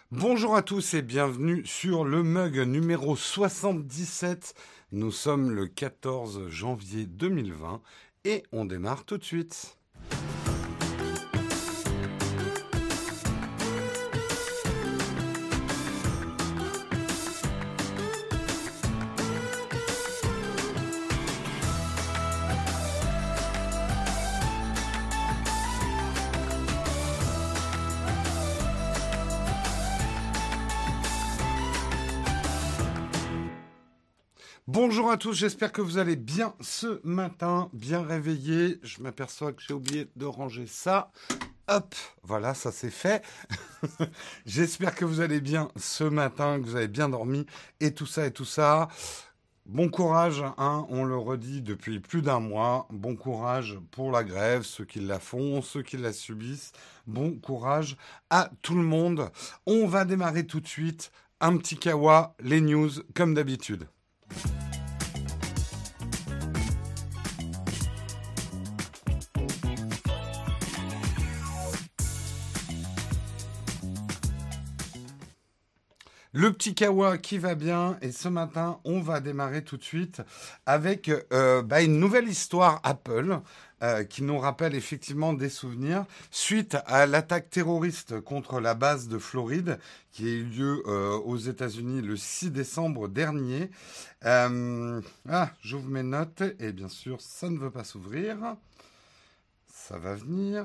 Bonjour à tous et bienvenue sur le mug numéro 77. Nous sommes le 14 janvier 2020 et on démarre tout de suite. Bonjour à tous, j'espère que vous allez bien ce matin, bien réveillés. Je m'aperçois que j'ai oublié de ranger ça. Hop, voilà, ça c'est fait. J'espère que vous allez bien ce matin, que vous avez bien dormi et tout ça et tout ça. Bon courage, hein, on le redit depuis plus d'un mois. Bon courage pour la grève, ceux qui la font, ceux qui la subissent. Bon courage à tout le monde. On va démarrer tout de suite. Un petit kawa, les news comme d'habitude. Le petit kawa qui va bien et ce matin on va démarrer tout de suite avec une nouvelle histoire Apple qui nous rappelle effectivement des souvenirs suite à l'attaque terroriste contre la base de Floride qui a eu lieu aux États-Unis le 6 décembre dernier. J'ouvre mes notes et bien sûr ça ne veut pas s'ouvrir. Ça va venir.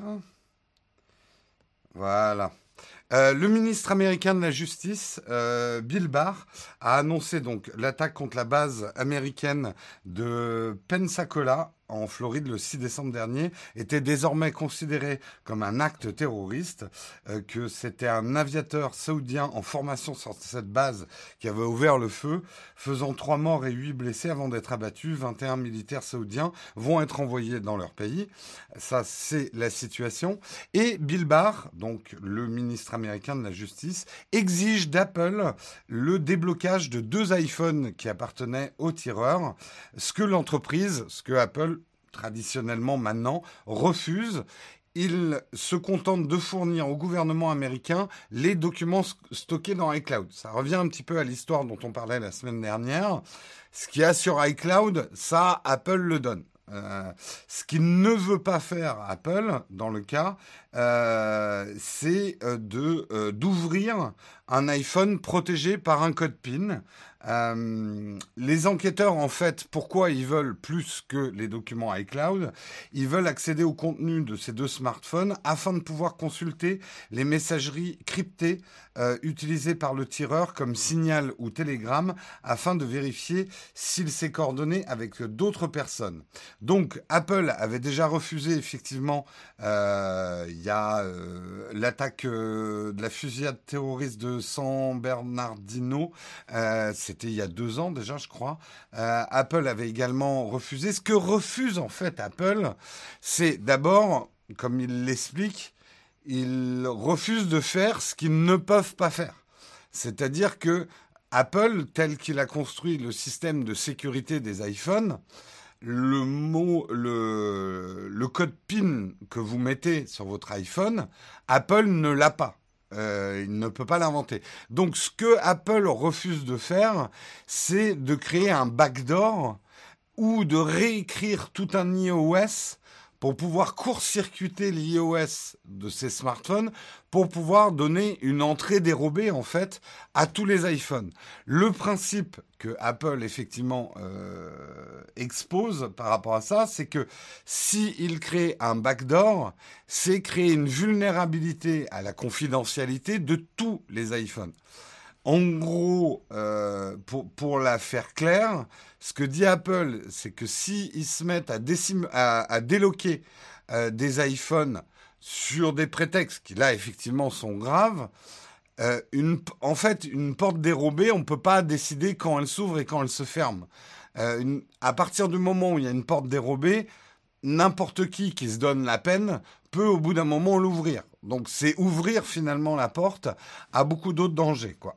Voilà. Le ministre américain de la Justice, Bill Barr, a annoncé donc l'attaque contre la base américaine de Pensacola en Floride le 6 décembre dernier était désormais considéré comme un acte terroriste, que c'était un aviateur saoudien en formation sur cette base qui avait ouvert le feu, faisant 3 morts et 8 blessés avant d'être abattus. 21 militaires saoudiens vont être envoyés dans leur pays. Ça, c'est la situation. Et Bill Barr, donc le ministre américain de la Justice, exige d'Apple le déblocage de 2 iPhones qui appartenaient aux tireurs, ce que Apple traditionnellement maintenant refuse. Il se contente de fournir au gouvernement américain les documents stockés dans iCloud. Ça revient un petit peu à l'histoire dont on parlait la semaine dernière. Ce qu'il y a sur iCloud, ça, Apple le donne. Ce qu'il ne veut pas faire Apple, dans le cas, c'est d'ouvrir un iPhone protégé par un code PIN. Les enquêteurs, en fait, pourquoi ils veulent plus que les documents iCloud? Ils veulent accéder au contenu de ces 2 smartphones afin de pouvoir consulter les messageries cryptées utilisées par le tireur comme Signal ou Telegram afin de vérifier s'il s'est coordonné avec d'autres personnes. Donc, Apple avait déjà refusé, effectivement, il y a l'attaque de la fusillade terroriste de San Bernardino. C'était il y a 2 ans déjà, je crois. Apple avait également refusé. Ce que refuse en fait Apple, c'est d'abord, comme il l'explique, ils refusent de faire ce qu'ils ne peuvent pas faire. C'est-à-dire que Apple, tel qu'il a construit le système de sécurité des iPhones, le code PIN que vous mettez sur votre iPhone, Apple ne l'a pas. Il ne peut pas l'inventer. Donc, ce que Apple refuse de faire, c'est de créer un backdoor ou de réécrire tout un iOS pour pouvoir court-circuiter l'iOS de ces smartphones pour pouvoir donner une entrée dérobée, en fait, à tous les iPhones. Le principe que Apple, effectivement, expose par rapport à ça, c'est que s'il crée un backdoor, c'est créer une vulnérabilité à la confidentialité de tous les iPhones. En gros, pour la faire claire, ce que dit Apple, c'est que s'ils se mettent à déloquer des iPhones sur des prétextes qui, là, effectivement, sont graves, en fait, une porte dérobée, on ne peut pas décider quand elle s'ouvre et quand elle se ferme. À partir du moment où il y a une porte dérobée, n'importe qui se donne la peine peut au bout d'un moment l'ouvrir. Donc c'est ouvrir finalement la porte à beaucoup d'autres dangers, quoi.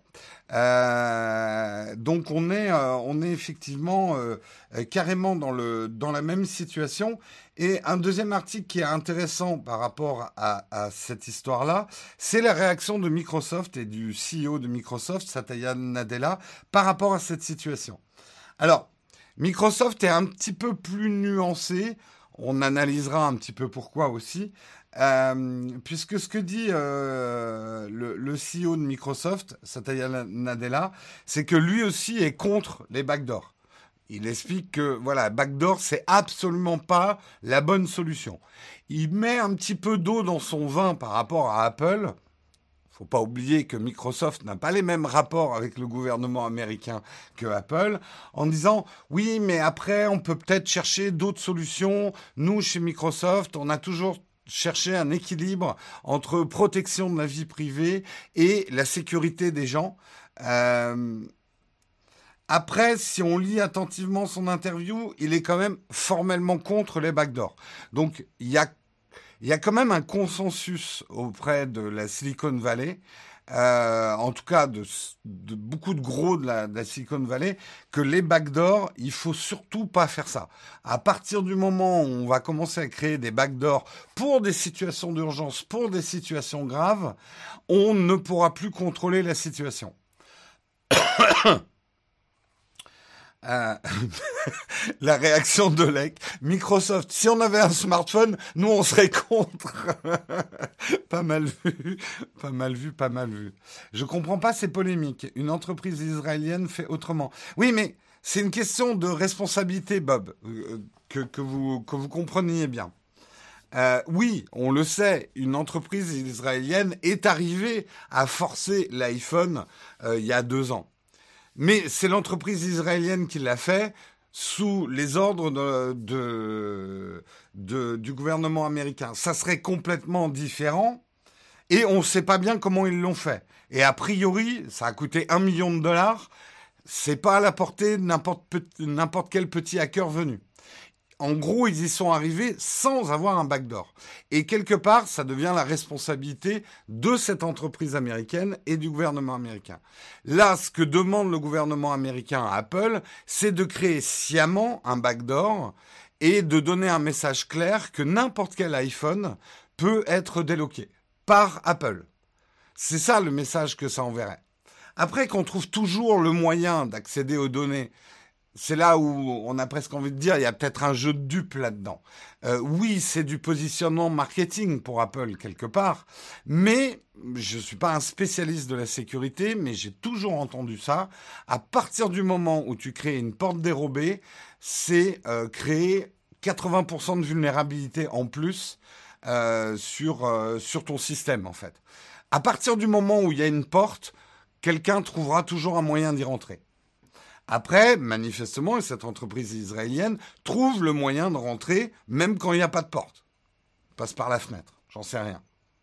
Donc on est effectivement carrément dans la même situation. Et un deuxième article qui est intéressant par rapport à cette histoire-là, c'est la réaction de Microsoft et du CEO de Microsoft, Satya Nadella, par rapport à cette situation. Alors, Microsoft est un petit peu plus nuancé. On analysera un petit peu pourquoi aussi. Puisque ce que dit le CEO de Microsoft, Satya Nadella, c'est que lui aussi est contre les backdoors. Il explique que voilà, backdoor, c'est absolument pas la bonne solution. Il met un petit peu d'eau dans son vin par rapport à Apple. Faut pas oublier que Microsoft n'a pas les mêmes rapports avec le gouvernement américain que Apple, en disant oui, mais après on peut peut-être chercher d'autres solutions. Nous, chez Microsoft, on a toujours cherché un équilibre entre protection de la vie privée et la sécurité des gens. Après, si on lit attentivement son interview, il est quand même formellement contre les backdoors. Donc, il y a quand même un consensus auprès de la Silicon Valley, en tout cas de beaucoup de gros de la Silicon Valley, que les backdoors, il faut surtout pas faire ça. À partir du moment où on va commencer à créer des backdoors pour des situations d'urgence, pour des situations graves, on ne pourra plus contrôler la situation. La réaction de Lec. Microsoft, si on avait un smartphone, nous on serait contre. Pas mal vu, pas mal vu, pas mal vu. Je comprends pas ces polémiques. Une entreprise israélienne fait autrement. Oui, mais c'est une question de responsabilité, Bob, que vous compreniez bien. Oui, on le sait, une entreprise israélienne est arrivée à forcer l'iPhone il y a 2 ans. Mais c'est l'entreprise israélienne qui l'a fait sous les ordres du gouvernement américain. Ça serait complètement différent et on ne sait pas bien comment ils l'ont fait. Et a priori, ça a coûté $1 million. C'est pas à la portée de n'importe quel petit hacker venu. En gros, ils y sont arrivés sans avoir un backdoor. Et quelque part, ça devient la responsabilité de cette entreprise américaine et du gouvernement américain. Là, ce que demande le gouvernement américain à Apple, c'est de créer sciemment un backdoor et de donner un message clair que n'importe quel iPhone peut être déloqué par Apple. C'est ça le message que ça enverrait. Après, qu'on trouve toujours le moyen d'accéder aux données, c'est là où on a presque envie de dire, il y a peut-être un jeu de dupes là-dedans. Oui, c'est du positionnement marketing pour Apple quelque part, mais je suis pas un spécialiste de la sécurité, mais j'ai toujours entendu ça. À partir du moment où tu crées une porte dérobée, c'est créer 80% de vulnérabilité en plus sur ton système en fait. À partir du moment où il y a une porte, quelqu'un trouvera toujours un moyen d'y rentrer. Après, manifestement, cette entreprise israélienne trouve le moyen de rentrer, même quand il n'y a pas de porte. Passe par la fenêtre, j'en sais rien.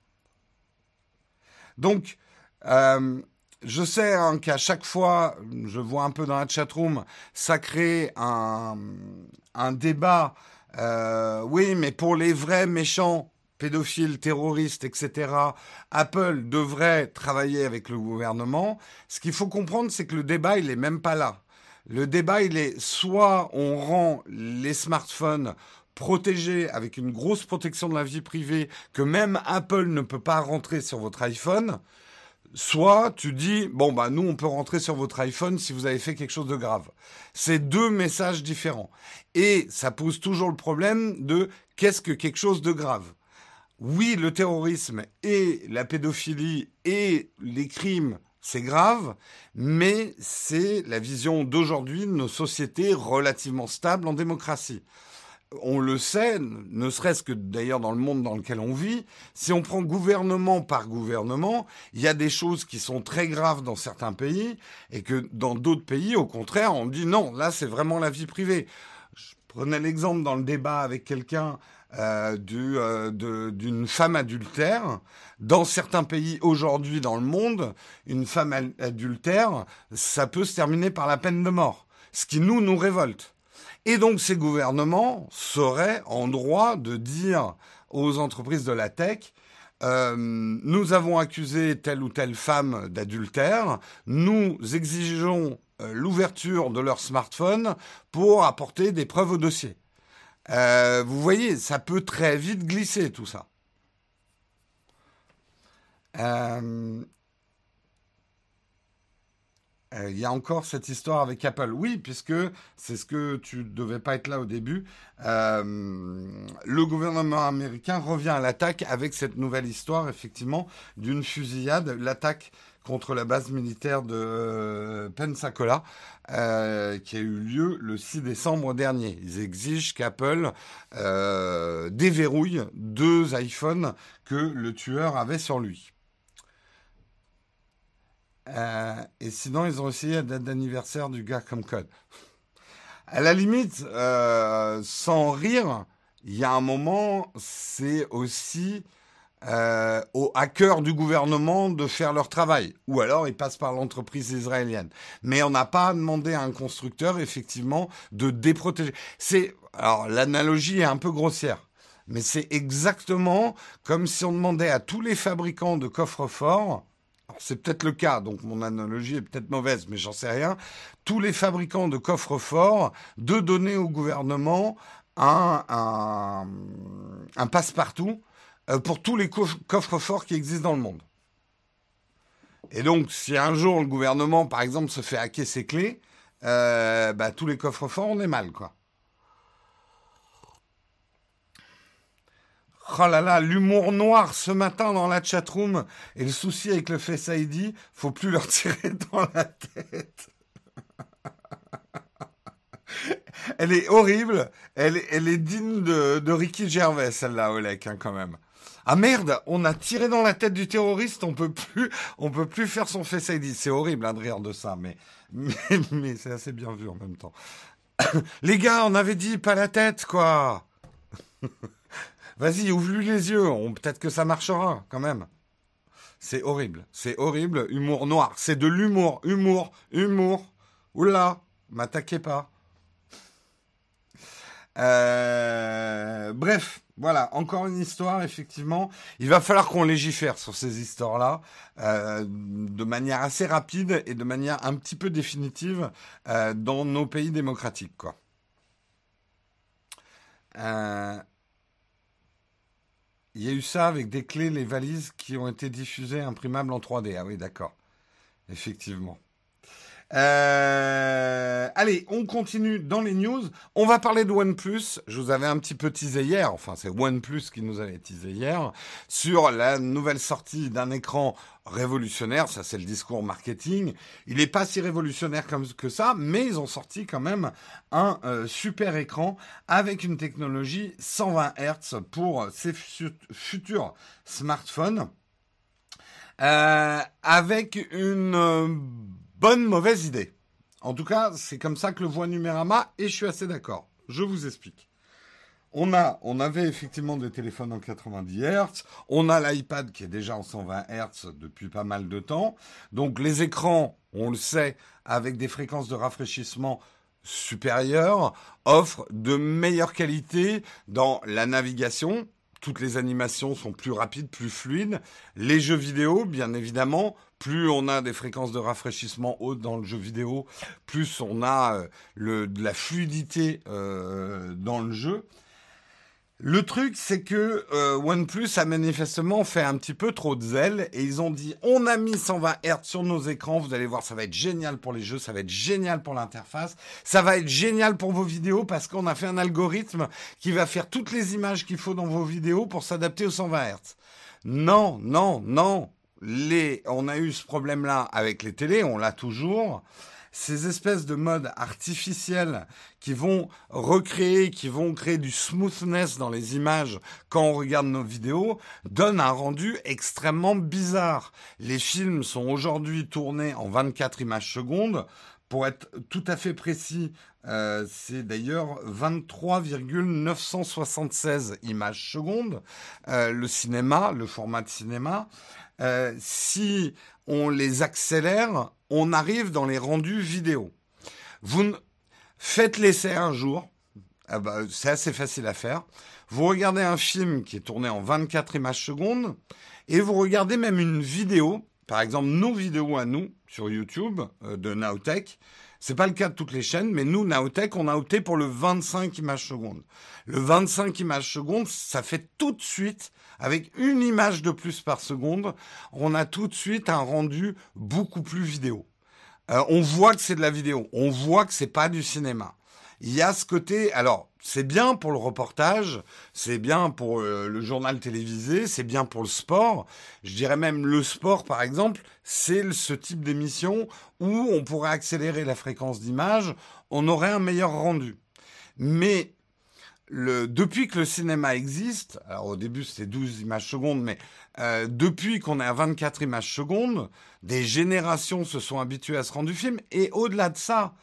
Donc, je sais qu'à chaque fois, je vois un peu dans la chatroom, ça crée un débat. Oui, mais pour les vrais méchants, pédophiles, terroristes, etc., Apple devrait travailler avec le gouvernement. Ce qu'il faut comprendre, c'est que le débat, il n'est même pas là. Le débat, il est soit on rend les smartphones protégés avec une grosse protection de la vie privée que même Apple ne peut pas rentrer sur votre iPhone, soit tu dis, bon, bah nous, on peut rentrer sur votre iPhone si vous avez fait quelque chose de grave. C'est 2 messages différents. Et ça pose toujours le problème de qu'est-ce que quelque chose de grave ? Oui, le terrorisme et la pédophilie et les crimes, c'est grave, mais c'est la vision d'aujourd'hui de nos sociétés relativement stables en démocratie. On le sait, ne serait-ce que d'ailleurs dans le monde dans lequel on vit, si on prend gouvernement par gouvernement, il y a des choses qui sont très graves dans certains pays et que dans d'autres pays, au contraire, on dit non, là c'est vraiment la vie privée. Je prenais l'exemple dans le débat avec quelqu'un d'une femme adultère. Dans certains pays aujourd'hui dans le monde, une femme adultère, ça peut se terminer par la peine de mort, ce qui nous révolte. Et donc ces gouvernements seraient en droit de dire aux entreprises de la tech, nous avons accusé telle ou telle femme d'adultère, nous exigeons l'ouverture de leur smartphone pour apporter des preuves au dossier. Vous voyez, ça peut très vite glisser tout ça. Il y a encore cette histoire avec Apple. Oui, puisque c'est ce que tu devais pas être là au début. Le gouvernement américain revient à l'attaque avec cette nouvelle histoire, effectivement, d'une fusillade, l'attaque contre la base militaire de Pensacola, qui a eu lieu le 6 décembre dernier. Ils exigent qu'Apple déverrouille 2 iPhones que le tueur avait sur lui. Et sinon, ils ont essayé la date d'anniversaire du gars comme code. À la limite, sans rire, il y a un moment, c'est aussi aux hackers du gouvernement de faire leur travail. Ou alors, ils passent par l'entreprise israélienne. Mais on n'a pas demandé à un constructeur, effectivement, de déprotéger. Alors, l'analogie est un peu grossière. Mais c'est exactement comme si on demandait à tous les fabricants de coffres-forts. Alors, c'est peut-être le cas, donc mon analogie est peut-être mauvaise, mais j'en sais rien. Tous les fabricants de coffres-forts de donner au gouvernement un passe-partout pour tous les coffres-forts qui existent dans le monde. Et donc, si un jour le gouvernement, par exemple, se fait hacker ses clés, tous les coffres-forts, on est mal, quoi. Oh là là, l'humour noir ce matin dans la chatroom. Et le souci avec le Face ID, faut plus leur tirer dans la tête. Elle est horrible. Elle est digne de Ricky Gervais, celle-là, Olek, hein, quand même. Ah merde, on a tiré dans la tête du terroriste, on peut plus faire son Face ID. C'est horrible, hein, de rire de ça, mais c'est assez bien vu en même temps. Les gars, on avait dit pas la tête, quoi. Vas-y, ouvre-lui les yeux, peut-être que ça marchera, quand même. C'est horrible, humour noir. C'est de l'humour, humour. Oula, m'attaquez pas. Bref, voilà, encore une histoire, effectivement. Il va falloir qu'on légifère sur ces histoires-là de manière assez rapide et de manière un petit peu définitive dans nos pays démocratiques, quoi. Il y a eu ça avec des clés, les valises qui ont été diffusées imprimables en 3D. Ah oui, d'accord. Effectivement. Allez, on continue dans les news. On va parler de OnePlus. Je vous avais un petit peu teasé hier, enfin c'est OnePlus qui nous avait teasé hier, sur la nouvelle sortie d'un écran révolutionnaire. Ça, c'est le discours marketing. Il n'est pas si révolutionnaire que ça, mais ils ont sorti quand même un super écran avec une technologie 120 Hz pour ces futurs smartphones. Avec une bonne mauvaise idée. En tout cas, c'est comme ça que le voit Numérama et je suis assez d'accord. Je vous explique. On avait effectivement des téléphones en 90 Hz. On a l'iPad qui est déjà en 120 Hz depuis pas mal de temps. Donc les écrans, on le sait, avec des fréquences de rafraîchissement supérieures, offrent de meilleure qualité dans la navigation. Toutes les animations sont plus rapides, plus fluides. Les jeux vidéo, bien évidemment, plus on a des fréquences de rafraîchissement hautes dans le jeu vidéo, plus on a de la fluidité dans le jeu. Le truc, c'est que OnePlus a manifestement fait un petit peu trop de zèle et ils ont dit on a mis 120 Hz sur nos écrans, vous allez voir, ça va être génial pour les jeux, ça va être génial pour l'interface, ça va être génial pour vos vidéos parce qu'on a fait un algorithme qui va faire toutes les images qu'il faut dans vos vidéos pour s'adapter aux 120 Hz. Non. On a eu ce problème-là avec les télés, on l'a toujours. Ces espèces de modes artificiels qui vont créer du smoothness dans les images quand on regarde nos vidéos, donnent un rendu extrêmement bizarre. Les films sont aujourd'hui tournés en 24 images secondes. Pour être tout à fait précis, c'est d'ailleurs 23,976 images secondes. Le cinéma, le format de cinéma, si on les accélère, on arrive dans les rendus vidéo. Faites l'essai un jour. Ah bah, c'est assez facile à faire. Vous regardez un film qui est tourné en 24 images secondes et vous regardez même une vidéo, par exemple nos vidéos à nous sur YouTube de Nowtech. C'est pas le cas de toutes les chaînes, mais nous, Nowtech, on a opté pour le 25 images secondes. Le 25 images secondes, ça fait tout de suite, avec une image de plus par seconde, on a tout de suite un rendu beaucoup plus vidéo. On voit que c'est de la vidéo, on voit que c'est pas du cinéma. Il y a ce côté, alors c'est bien pour le reportage, c'est bien pour le journal télévisé, c'est bien pour le sport. Je dirais même le sport, par exemple, c'est ce type d'émission où on pourrait accélérer la fréquence d'image, on aurait un meilleur rendu. Mais depuis que le cinéma existe, alors au début c'était 12 images secondes, mais depuis qu'on est à 24 images secondes, des générations se sont habituées à ce rendu film. Et au-delà de ça,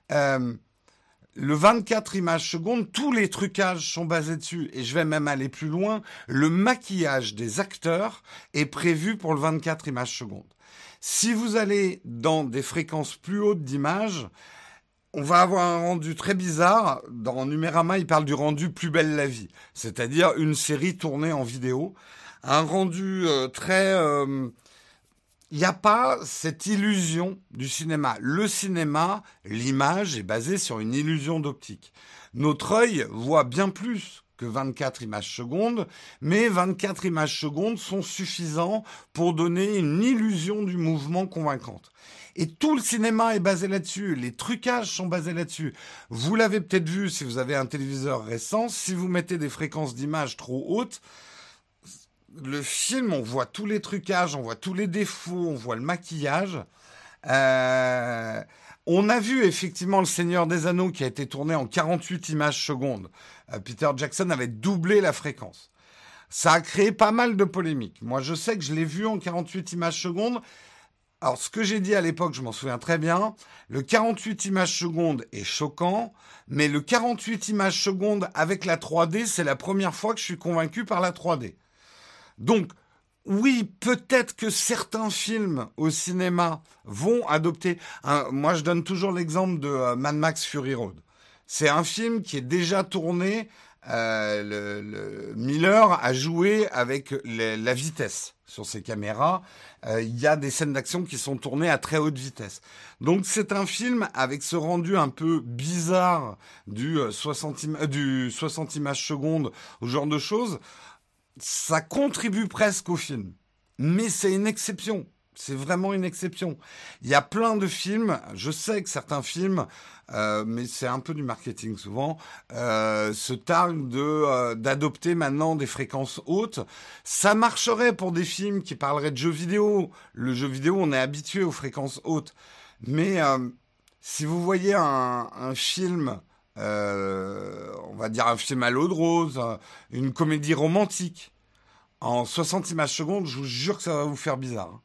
le 24 images secondes, tous les trucages sont basés dessus. Et je vais même aller plus loin, le maquillage des acteurs est prévu pour le 24 images secondes. Si vous allez dans des fréquences plus hautes d'images, on va avoir un rendu très bizarre. Dans Numérama, il parle du rendu Plus belle la vie, c'est-à-dire une série tournée en vidéo. Un rendu très... Il n'y a pas cette illusion du cinéma. Le cinéma, l'image est basée sur une illusion d'optique. Notre œil voit bien plus que 24 images secondes, mais 24 images secondes sont suffisants pour donner une illusion du mouvement convaincante. Et tout le cinéma est basé là-dessus, les trucages sont basés là-dessus. Vous l'avez peut-être vu si vous avez un téléviseur récent, si vous mettez des fréquences d'image trop hautes, le film, on voit tous les trucages, on voit tous les défauts, on voit le maquillage. On a vu effectivement Le Seigneur des Anneaux qui a été tourné en 48 images secondes. Peter Jackson avait doublé la fréquence. Ça a créé pas mal de polémiques. Moi, je sais que je l'ai vu en 48 images secondes. Alors, ce que j'ai dit à l'époque, je m'en souviens très bien. Le 48 images secondes est choquant, mais le 48 images secondes avec la 3D, c'est la première fois que je suis convaincu par la 3D. Donc, oui, peut-être que certains films au cinéma vont adopter... moi, je donne toujours l'exemple de Mad Max Fury Road. C'est un film qui est déjà tourné. Miller a joué avec la vitesse sur ses caméras. Il y a des scènes d'action qui sont tournées à très haute vitesse. Donc, c'est un film avec ce rendu un peu bizarre du 60 images secondes, ou ce genre de choses. Ça contribue presque au film. Mais c'est une exception. C'est vraiment une exception. Il y a plein de films, je sais que certains films, mais c'est un peu du marketing souvent, se targuent d'adopter maintenant des fréquences hautes. Ça marcherait pour des films qui parleraient de jeux vidéo. Le jeu vidéo, on est habitué aux fréquences hautes. Mais si vous voyez un film... on va dire un film à l'eau de rose, une comédie romantique, en 60 images secondes, je vous jure que ça va vous faire bizarre.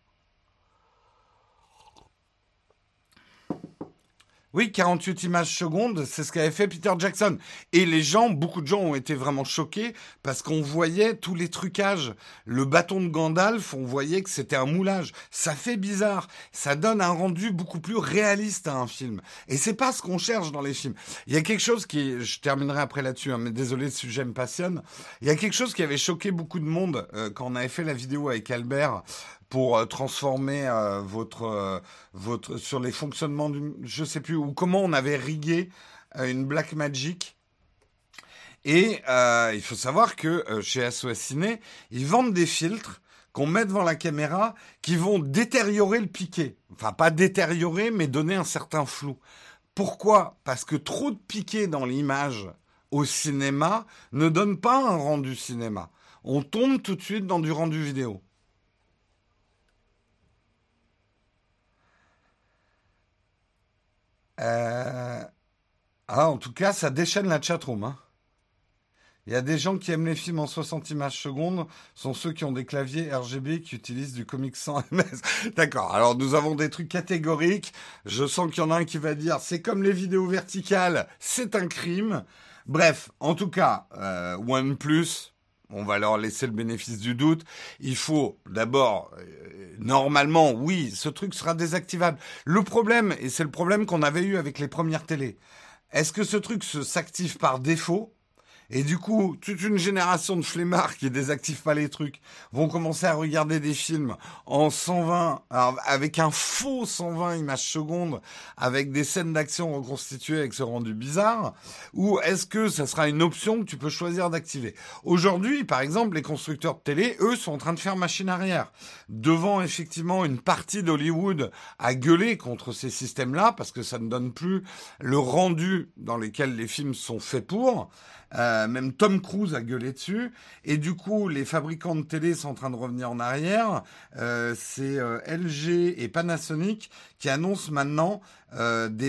Oui, 48 images secondes, c'est ce qu'avait fait Peter Jackson. Et beaucoup de gens ont été vraiment choqués parce qu'on voyait tous les trucages. Le bâton de Gandalf, on voyait que c'était un moulage. Ça fait bizarre. Ça donne un rendu beaucoup plus réaliste à un film. Et c'est pas ce qu'on cherche dans les films. Il y a quelque chose je terminerai après là-dessus, mais désolé, ce sujet me passionne. Il y a quelque chose qui avait choqué beaucoup de monde quand on avait fait la vidéo avec Albert pour transformer votre sur les fonctionnements je sais plus, ou comment on avait rigué une Blackmagic. Et il faut savoir que chez SOS Ciné, ils vendent des filtres qu'on met devant la caméra qui vont détériorer le piqué. Enfin, pas détériorer, mais donner un certain flou. Pourquoi ? Parce que trop de piqué dans l'image au cinéma ne donne pas un rendu cinéma. On tombe tout de suite dans du rendu vidéo. En tout cas, ça déchaîne la chatroom. Hein. Il y a des gens qui aiment les films en 60 images secondes, sont ceux qui ont des claviers RGB qui utilisent du comic sans MS. D'accord, alors nous avons des trucs catégoriques. Je sens qu'il y en a un qui va dire, c'est comme les vidéos verticales, c'est un crime. Bref, en tout cas, OnePlus... On va leur laisser le bénéfice du doute. Il faut d'abord, normalement, oui, ce truc sera désactivable. Le problème, et c'est le problème qu'on avait eu avec les premières télés, Est-ce que ce truc s'active par défaut? Et du coup, toute une génération de flemmards qui désactivent pas les trucs vont commencer à regarder des films en 120, alors avec un faux 120 images secondes, avec des scènes d'action reconstituées avec ce rendu bizarre, ou est-ce que ça sera une option que tu peux choisir d'activer? Aujourd'hui, par exemple, les constructeurs de télé, eux, sont en train de faire machine arrière. Devant, effectivement, une partie d'Hollywood à gueuler contre ces systèmes-là, parce que ça ne donne plus le rendu dans lequel les films sont faits pour. Même Tom Cruise a gueulé dessus. Et du coup, les fabricants de télé sont en train de revenir en arrière. C'est LG et Panasonic qui annoncent maintenant des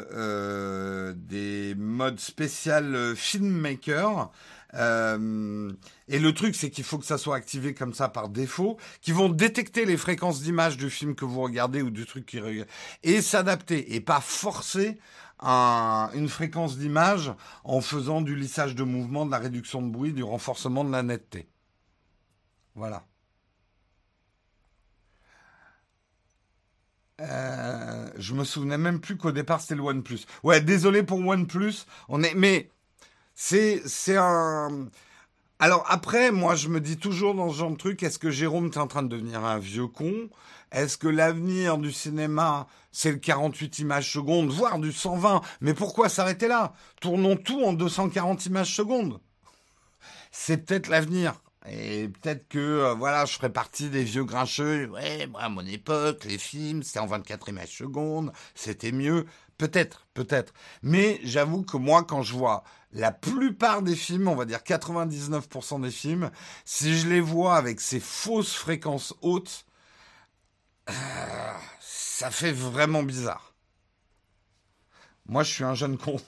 modes spécial filmmaker. Et le truc, c'est qu'il faut que ça soit activé comme ça par défaut, qui vont détecter les fréquences d'image du film que vous regardez ou du truc qui regarde, et s'adapter, et pas forcer une fréquence d'image en faisant du lissage de mouvement, de la réduction de bruit, du renforcement de la netteté. Voilà. Je me souvenais même plus qu'au départ c'était le OnePlus. Ouais, désolé pour OnePlus. Mais c'est un. Alors après, moi je me dis toujours dans ce genre de truc, est-ce que Jérôme t'es en train de devenir un vieux con? Est-ce que l'avenir du cinéma, c'est le 48 images secondes, voire du 120? Mais pourquoi s'arrêter là? Tournons tout en 240 images secondes. C'est peut-être l'avenir. Et peut-être que, voilà, je ferai partie des vieux grincheux. Ouais, moi, à mon époque, les films, c'était en 24 images secondes, c'était mieux. Peut-être, peut-être. Mais j'avoue que moi, quand je vois la plupart des films, on va dire 99% des films, si je les vois avec ces fausses fréquences hautes, ça fait vraiment bizarre. Moi, je suis un jeune con.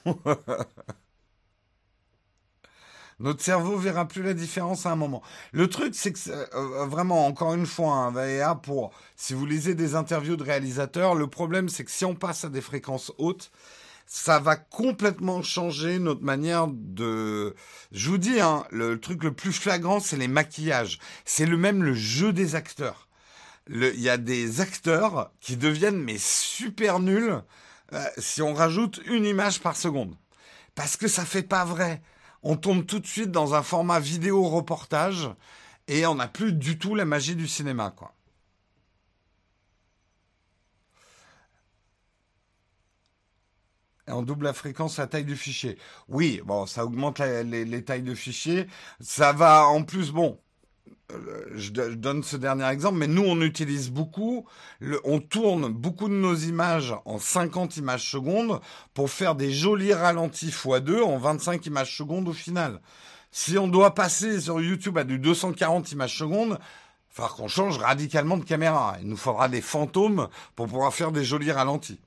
Notre cerveau verra plus la différence à un moment. Le truc, c'est que vraiment, encore une fois, hein, Vaea, si vous lisez des interviews de réalisateurs, le problème, c'est que si on passe à des fréquences hautes, ça va complètement changer notre manière de. Je vous dis, hein, le truc le plus flagrant, c'est les maquillages. C'est même le jeu des acteurs. Il y a des acteurs qui deviennent mais super nuls si on rajoute une image par seconde. Parce que ça fait pas vrai. On tombe tout de suite dans un format vidéo reportage et on n'a plus du tout la magie du cinéma, quoi. Et on double la fréquence, la taille du fichier. Oui, bon, ça augmente les tailles de fichier. Ça va en plus, bon, je donne ce dernier exemple, mais nous, on utilise beaucoup, on tourne beaucoup de nos images en 50 images secondes pour faire des jolis ralentis x2 en 25 images secondes au final. Si on doit passer sur YouTube à du 240 images secondes, il va falloir qu'on change radicalement de caméra. Il nous faudra des fantômes pour pouvoir faire des jolis ralentis.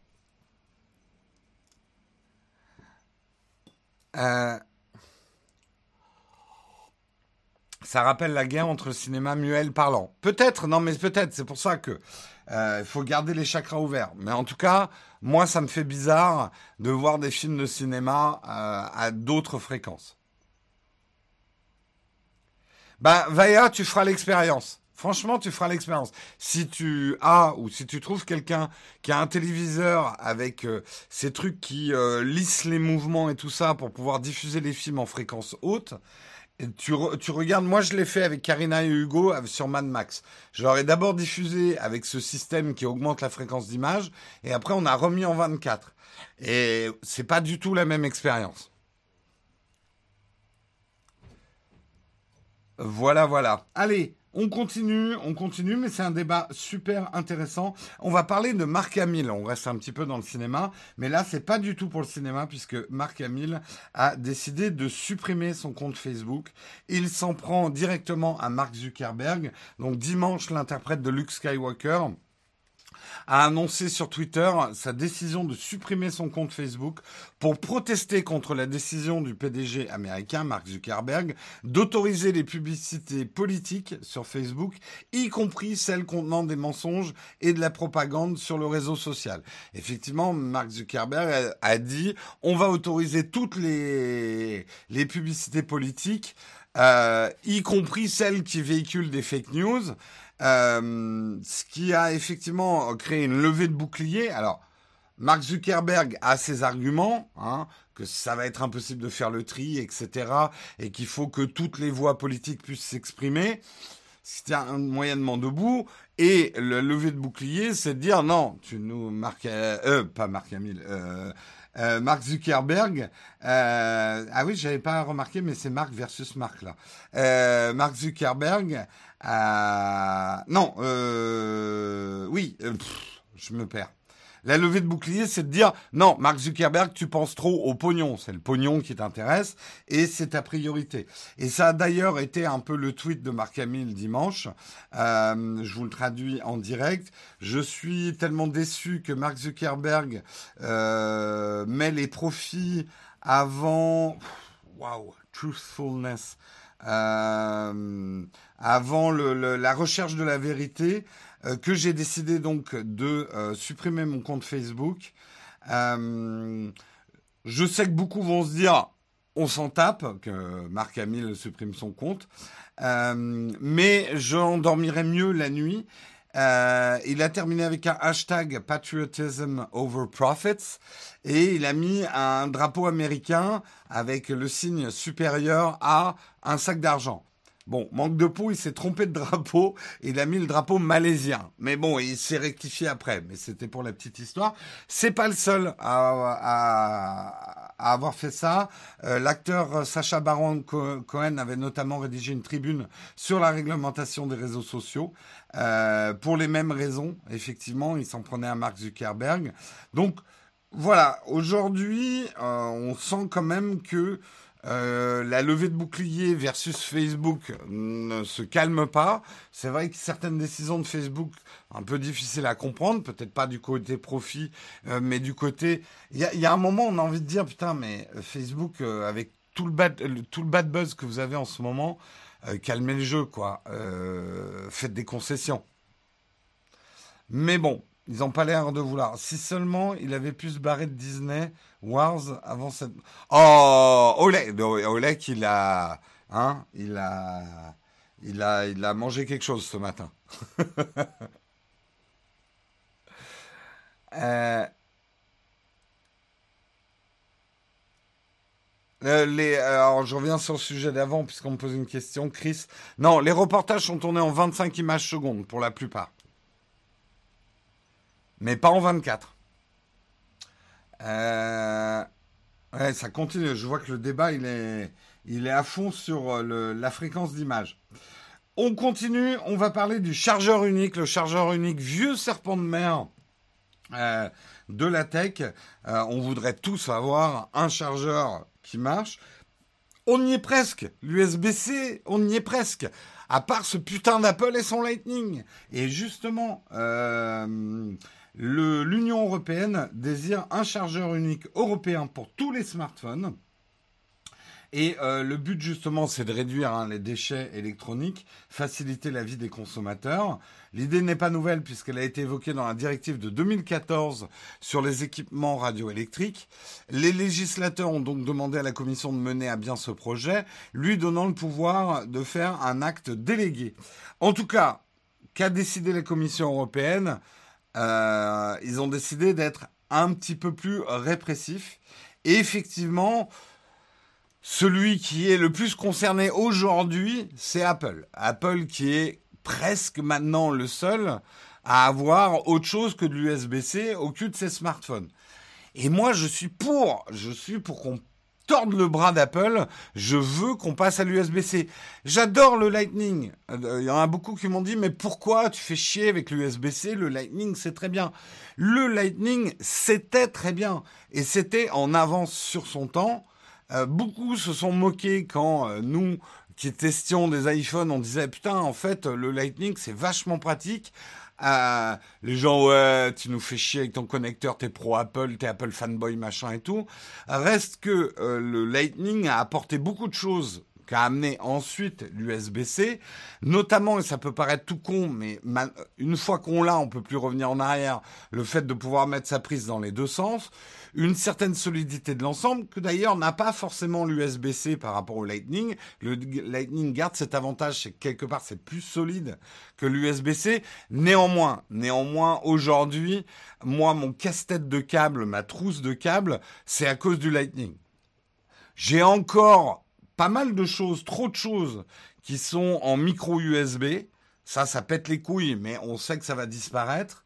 Euh, Ça rappelle la guerre entre le cinéma muet et le parlant. Peut-être, non mais peut-être, c'est pour ça que il faut garder les chakras ouverts. Mais en tout cas, moi ça me fait bizarre de voir des films de cinéma à d'autres fréquences. Bah, Vaea, tu feras l'expérience. Franchement, tu feras l'expérience. Si tu as ou si tu trouves quelqu'un qui a un téléviseur avec ces trucs qui lissent les mouvements et tout ça pour pouvoir diffuser les films en fréquence haute, et tu regardes, moi je l'ai fait avec Karina et Hugo sur Mad Max. Je leur ai d'abord diffusé avec ce système qui augmente la fréquence d'image et après on a remis en 24. Et c'est pas du tout la même expérience. Voilà, voilà. Allez, on continue, mais c'est un débat super intéressant. On va parler de Marc Hamill. On reste un petit peu dans le cinéma, mais là, c'est pas du tout pour le cinéma, puisque Marc Hamill a décidé de supprimer son compte Facebook. Il s'en prend directement à Mark Zuckerberg. Donc dimanche, l'interprète de Luke Skywalker a annoncé sur Twitter sa décision de supprimer son compte Facebook pour protester contre la décision du PDG américain, Mark Zuckerberg, d'autoriser les publicités politiques sur Facebook, y compris celles contenant des mensonges et de la propagande sur le réseau social. Effectivement, Mark Zuckerberg a dit on va autoriser toutes les publicités politiques, y compris celles qui véhiculent des fake news. Ce qui a effectivement créé une levée de bouclier. Alors, Mark Zuckerberg a ses arguments, hein, que ça va être impossible de faire le tri, etc., et qu'il faut que toutes les voix politiques puissent s'exprimer. Se tient moyennement debout. Et le lever de bouclier, c'est de dire non, tu nous pas Marc Hamill, Mark Zuckerberg. Ah oui, j'avais pas remarqué, mais c'est Mark versus Mark là. Mark Zuckerberg. Non, oui, je me perds. La levée de bouclier, c'est de dire non, Mark Zuckerberg, tu penses trop au pognon. C'est le pognon qui t'intéresse et c'est ta priorité. Et ça a d'ailleurs été un peu le tweet de Marc Hamill dimanche. Je vous le traduis en direct. Je suis tellement déçu que Mark Zuckerberg met les profits avant. Waouh, truthfulness. Avant la recherche de la vérité. Que j'ai décidé donc de supprimer mon compte Facebook. Je sais que beaucoup vont se dire, on s'en tape, que Marc Hamill supprime son compte, mais j'en dormirai mieux la nuit. Il a terminé avec un hashtag Patriotism over Profits et il a mis un drapeau américain avec le signe supérieur à un sac d'argent. Bon, manque de peau, il s'est trompé de drapeau, il a mis le drapeau malaisien. Mais bon, il s'est rectifié après, mais c'était pour la petite histoire. C'est pas le seul à avoir fait ça. L'acteur Sacha Baron Cohen avait notamment rédigé une tribune sur la réglementation des réseaux sociaux. Pour les mêmes raisons, effectivement, il s'en prenait à Mark Zuckerberg. Donc, voilà, aujourd'hui, on sent quand même que la levée de bouclier versus Facebook ne se calme pas. C'est vrai que certaines décisions de Facebook, un peu difficiles à comprendre, peut-être pas du côté profit, mais du côté... Il y a un moment, on a envie de dire, putain, mais Facebook, avec tout le bad buzz que vous avez en ce moment, calmez le jeu, quoi. Faites des concessions. Mais bon, ils n'ont pas l'air de vouloir. Si seulement il avait pu se barrer de Disney Wars avant cette... Oh, Oleg, il a... Hein, il a mangé quelque chose ce matin. euh, alors, je reviens sur le sujet d'avant, puisqu'on me pose une question. Chris, non, les reportages sont tournés en 25 images secondes, pour la plupart. Mais pas en 24. Ouais, ça continue. Je vois que le débat, il est à fond sur la fréquence d'image. On continue. On va parler du chargeur unique. Le chargeur unique, vieux serpent de mer de la tech. On voudrait tous avoir un chargeur qui marche. On y est presque. L'USB-C, on y est presque. À part ce putain d'Apple et son Lightning. Et justement... l'Union européenne désire un chargeur unique européen pour tous les smartphones. Et le but justement, c'est de réduire les déchets électroniques, faciliter la vie des consommateurs. L'idée n'est pas nouvelle puisqu'elle a été évoquée dans la directive de 2014 sur les équipements radioélectriques. Les législateurs ont donc demandé à la Commission de mener à bien ce projet, lui donnant le pouvoir de faire un acte délégué. En tout cas, qu'a décidé la Commission européenne ? Ils ont décidé d'être un petit peu plus répressifs. Et effectivement, celui qui est le plus concerné aujourd'hui, c'est Apple. Apple qui est presque maintenant le seul à avoir autre chose que de l'USB-C au cul de ses smartphones. Et moi, je suis pour qu'on torde le bras d'Apple, je veux qu'on passe à l'USB-C. J'adore le Lightning. Il y en a beaucoup qui m'ont dit, mais pourquoi tu fais chier avec l'USB-C? Le Lightning, c'est très bien. Le Lightning, c'était très bien. Et c'était en avance sur son temps. Beaucoup se sont moqués quand nous, qui testions des iPhones, on disait, putain, en fait, le Lightning, c'est vachement pratique. Les gens, ouais, tu nous fais chier avec ton connecteur, t'es pro Apple, t'es Apple fanboy, machin et tout. Reste que le Lightning a apporté beaucoup de choses qu'a amené ensuite l'USB-C, notamment, et ça peut paraître tout con, mais une fois qu'on l'a, on peut plus revenir en arrière, le fait de pouvoir mettre sa prise dans les deux sens, une certaine solidité de l'ensemble, que d'ailleurs n'a pas forcément l'USB-C par rapport au Lightning. Le Lightning garde cet avantage, c'est que quelque part c'est plus solide que l'USB-C. Néanmoins, aujourd'hui, moi, mon casse-tête de câble, ma trousse de câble, c'est à cause du Lightning. J'ai encore pas mal de choses, trop de choses, qui sont en micro USB. Ça pète les couilles, mais on sait que ça va disparaître.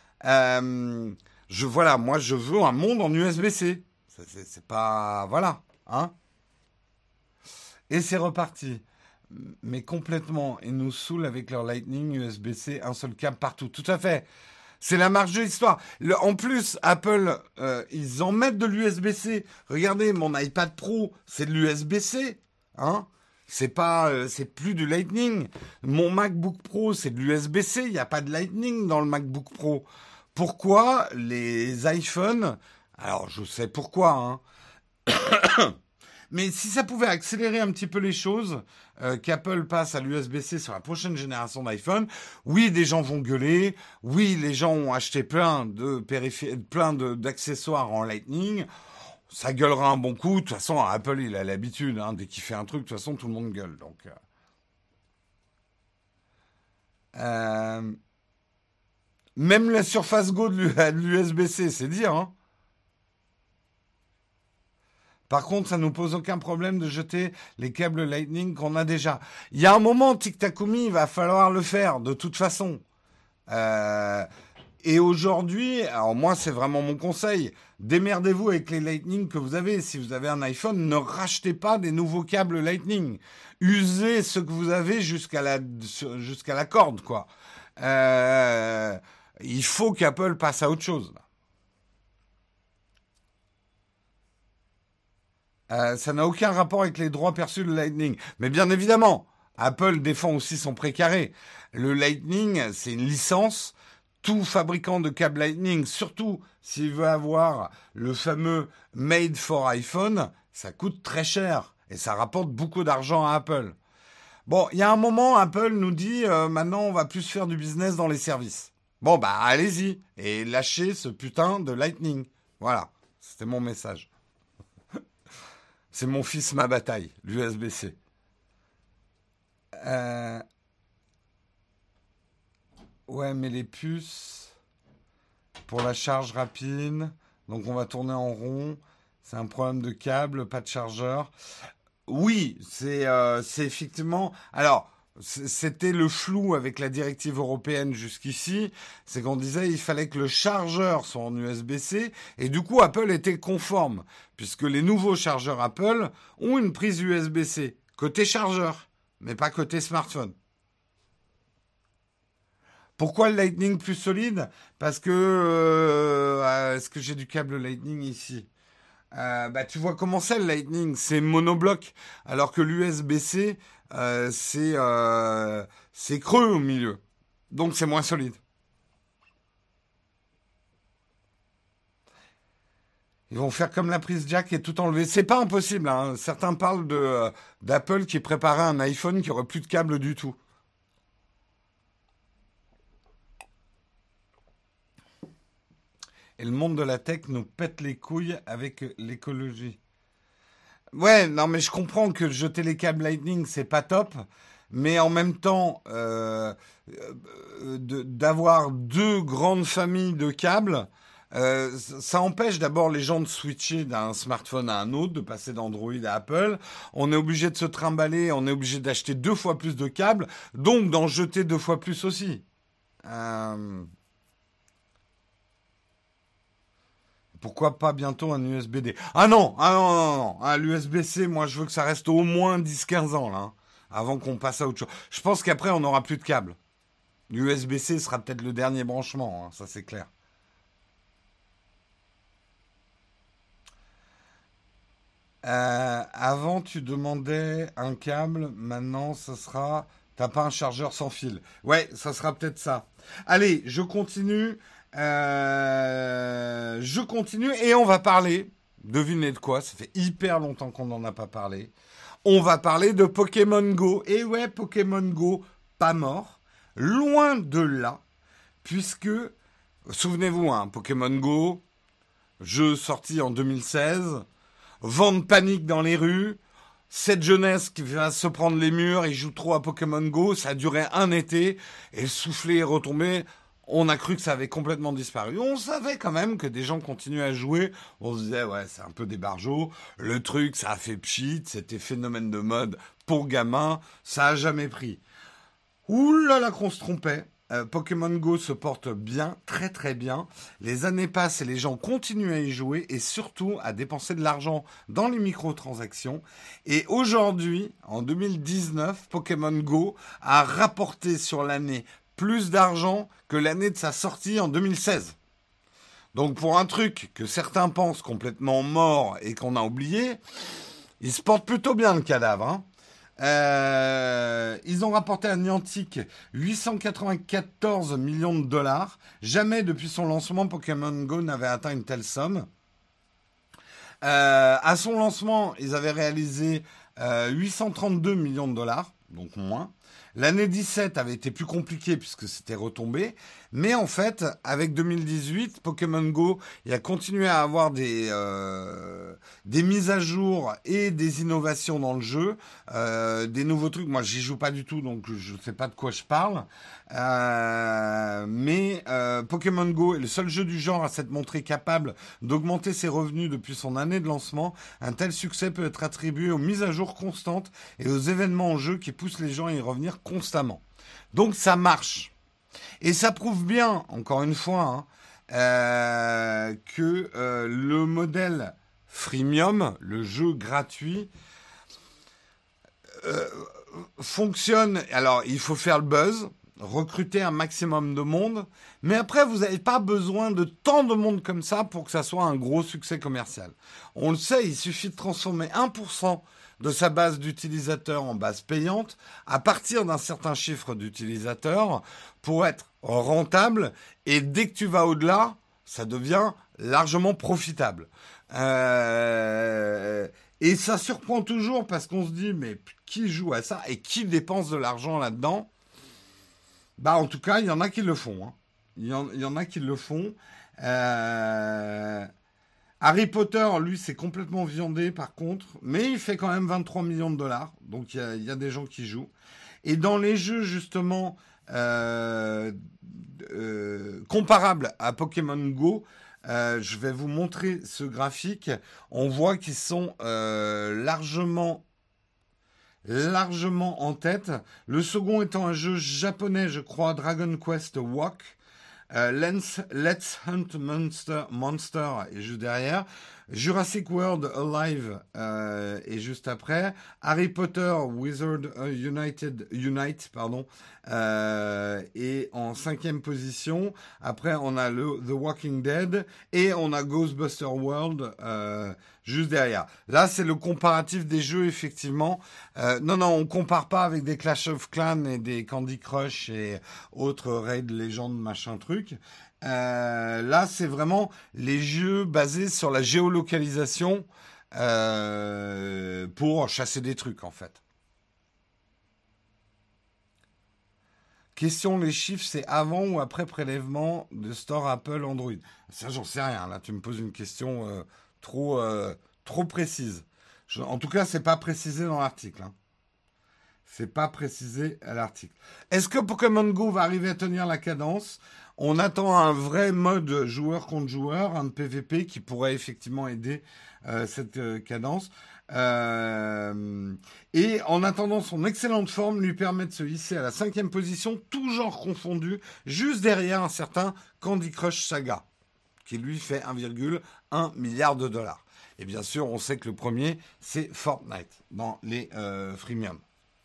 Moi, je veux un monde en USB-C. C'est pas... Voilà, hein. Et c'est reparti. Mais complètement. Ils nous saoulent avec leur Lightning, USB-C, un seul câble partout. Tout à fait. C'est la marge de l'histoire. En plus, Apple, ils en mettent de l'USB-C. Regardez, mon iPad Pro, c'est de l'USB-C. Hein, c'est plus du Lightning. Mon MacBook Pro, c'est de l'USB-C. Il n'y a pas de Lightning dans le MacBook Pro. Pourquoi les iPhones... Alors, je sais pourquoi, hein. Mais si ça pouvait accélérer un petit peu les choses, qu'Apple passe à l'USB-C sur la prochaine génération d'iPhone, oui, des gens vont gueuler, oui, les gens ont acheté plein d'accessoires en Lightning, ça gueulera un bon coup. De toute façon, Apple, il a l'habitude, hein, dès qu'il fait un truc, de toute façon, tout le monde gueule. Donc, même la Surface Go de l'USB-C, c'est dire, hein. Par contre, ça nous pose aucun problème de jeter les câbles Lightning qu'on a déjà. Il y a un moment, Tic Takumi, il va falloir le faire, de toute façon. Et aujourd'hui, alors moi, c'est vraiment mon conseil. Démerdez-vous avec les Lightning que vous avez. Si vous avez un iPhone, ne rachetez pas des nouveaux câbles Lightning. Usez ce que vous avez jusqu'à la corde, quoi. Il faut qu'Apple passe à autre chose, là. Ça n'a aucun rapport avec les droits perçus de Lightning. Mais bien évidemment, Apple défend aussi son précaré. Le Lightning, c'est une licence. Tout fabricant de câbles Lightning, surtout s'il veut avoir le fameux Made for iPhone, ça coûte très cher et ça rapporte beaucoup d'argent à Apple. Bon, il y a un moment, Apple nous dit maintenant on va plus faire du business dans les services. Bon, bah allez-y et lâchez ce putain de Lightning. Voilà, c'était mon message. C'est mon fils, ma bataille, l'USB-C. Ouais, mais les puces, pour la charge rapide, donc on va tourner en rond. C'est un problème de câble, pas de chargeur. Oui, c'est effectivement... Alors, c'était le flou avec la directive européenne jusqu'ici. C'est qu'on disait il fallait que le chargeur soit en USB-C. Et du coup, Apple était conforme, puisque les nouveaux chargeurs Apple ont une prise USB-C, côté chargeur, mais pas côté smartphone. Pourquoi le Lightning plus solide ? Parce que... est-ce que j'ai du câble Lightning ici ? Tu vois comment c'est le Lightning, c'est monobloc, alors que l'USB-C, c'est creux au milieu. Donc c'est moins solide. Ils vont faire comme la prise jack et tout enlever. C'est pas impossible, hein. Certains parlent d'Apple qui préparait un iPhone qui aurait plus de câble du tout. Et le monde de la tech nous pète les couilles avec l'écologie. Ouais, non, mais je comprends que jeter les câbles Lightning, c'est pas top. Mais en même temps, d'avoir deux grandes familles de câbles, ça empêche d'abord les gens de switcher d'un smartphone à un autre, de passer d'Android à Apple. On est obligé de se trimballer, on est obligé d'acheter 2 fois plus de câbles, donc d'en jeter 2 fois plus aussi. Pourquoi pas bientôt un USB-D ? Ah non, non. L'USB-C, moi, je veux que ça reste au moins 10-15 ans, là, hein, avant qu'on passe à autre chose. Je pense qu'après, on n'aura plus de câble. L'USB-C sera peut-être le dernier branchement, hein, ça c'est clair. Avant, tu demandais un câble, maintenant, ça sera... T'as pas un chargeur sans fil. Ouais, ça sera peut-être ça. Allez, je continue. Et on va parler, devinez de quoi, ça fait hyper longtemps qu'on n'en a pas parlé. On va parler de Pokémon Go. Et ouais, Pokémon Go, pas mort. Loin de là, puisque, souvenez-vous, hein, Pokémon Go, jeu sorti en 2016, vent de panique dans les rues, cette jeunesse qui va se prendre les murs, ils jouent trop à Pokémon Go, ça a duré un été, et le soufflet est retombé. On a cru que ça avait complètement disparu. On savait quand même que des gens continuaient à jouer. On se disait, ouais, c'est un peu des barjots. Le truc, ça a fait pchit, c'était phénomène de mode pour gamins, ça a jamais pris. Ouh là là qu'on se trompait. Pokémon Go se porte bien, très très bien. Les années passent et les gens continuent à y jouer et surtout à dépenser de l'argent dans les microtransactions. Et aujourd'hui, en 2019, Pokémon Go a rapporté sur l'année plus d'argent que l'année de sa sortie en 2016. Donc pour un truc que certains pensent complètement mort et qu'on a oublié, il se porte plutôt bien le cadavre, hein. Ils ont rapporté à Niantic 894 millions de dollars. Jamais depuis son lancement, Pokémon Go n'avait atteint une telle somme. À son lancement, ils avaient réalisé 832 millions de dollars, donc moins. L'année 17 avait été plus compliquée puisque c'était retombé. Mais en fait, avec 2018, Pokémon Go, il a continué à avoir des mises à jour et des innovations dans le jeu. Des nouveaux trucs. Moi, j'y joue pas du tout, donc je ne sais pas de quoi je parle. Mais Pokémon Go est le seul jeu du genre à s'être montré capable d'augmenter ses revenus depuis son année de lancement. Un tel succès peut être attribué aux mises à jour constantes et aux événements en jeu qui poussent les gens à y revenir constamment. Donc ça marche. Et ça prouve bien, encore une fois, hein, que le modèle freemium, le jeu gratuit, fonctionne. Alors, il faut faire le buzz, recruter un maximum de monde, mais après, vous n'avez pas besoin de tant de monde comme ça pour que ça soit un gros succès commercial. On le sait, il suffit de transformer 1% de sa base d'utilisateurs en base payante à partir d'un certain chiffre d'utilisateurs pour être rentable, et dès que tu vas au-delà, ça devient largement profitable. Et ça surprend toujours parce qu'on se dit, mais qui joue à ça et qui dépense de l'argent là-dedans? Bah, en tout cas, il y en a qui le font, hein. Il y en a qui le font. Harry Potter, lui, c'est complètement viandé par contre, mais il fait quand même 23 millions de dollars, donc il y a des gens qui jouent. Et dans les jeux, justement, comparables à Pokémon Go, je vais vous montrer ce graphique. On voit qu'ils sont largement en tête. Le second étant un jeu japonais, je crois, Dragon Quest Walk. Let's Hunt Monster est juste derrière. Jurassic World Alive est juste après. Harry Potter Wizard Unite, pardon, est en 5e position. Après, on a The Walking Dead et on a Ghostbuster World juste derrière. Là, c'est le comparatif des jeux, effectivement. Non, on compare pas avec des Clash of Clans et des Candy Crush et autres Raid Legends, machin truc. Là, c'est vraiment les jeux basés sur la géolocalisation pour chasser des trucs, en fait. Question, les chiffres, c'est avant ou après prélèvement de Store Apple Android? Ça, j'en sais rien. Là, tu me poses une question trop précise. En tout cas, c'est pas précisé dans l'article, hein. C'est pas précisé à l'article. Est-ce que Pokémon Go va arriver à tenir la cadence? On attend un vrai mode joueur contre joueur, un PVP qui pourrait effectivement aider cette cadence. Et en attendant, son excellente forme lui permet de se hisser à la 5e position, tout genre confondu, juste derrière un certain Candy Crush Saga, qui lui fait 1,1 milliard de dollars. Et bien sûr, on sait que le premier, c'est Fortnite, dans les freemium.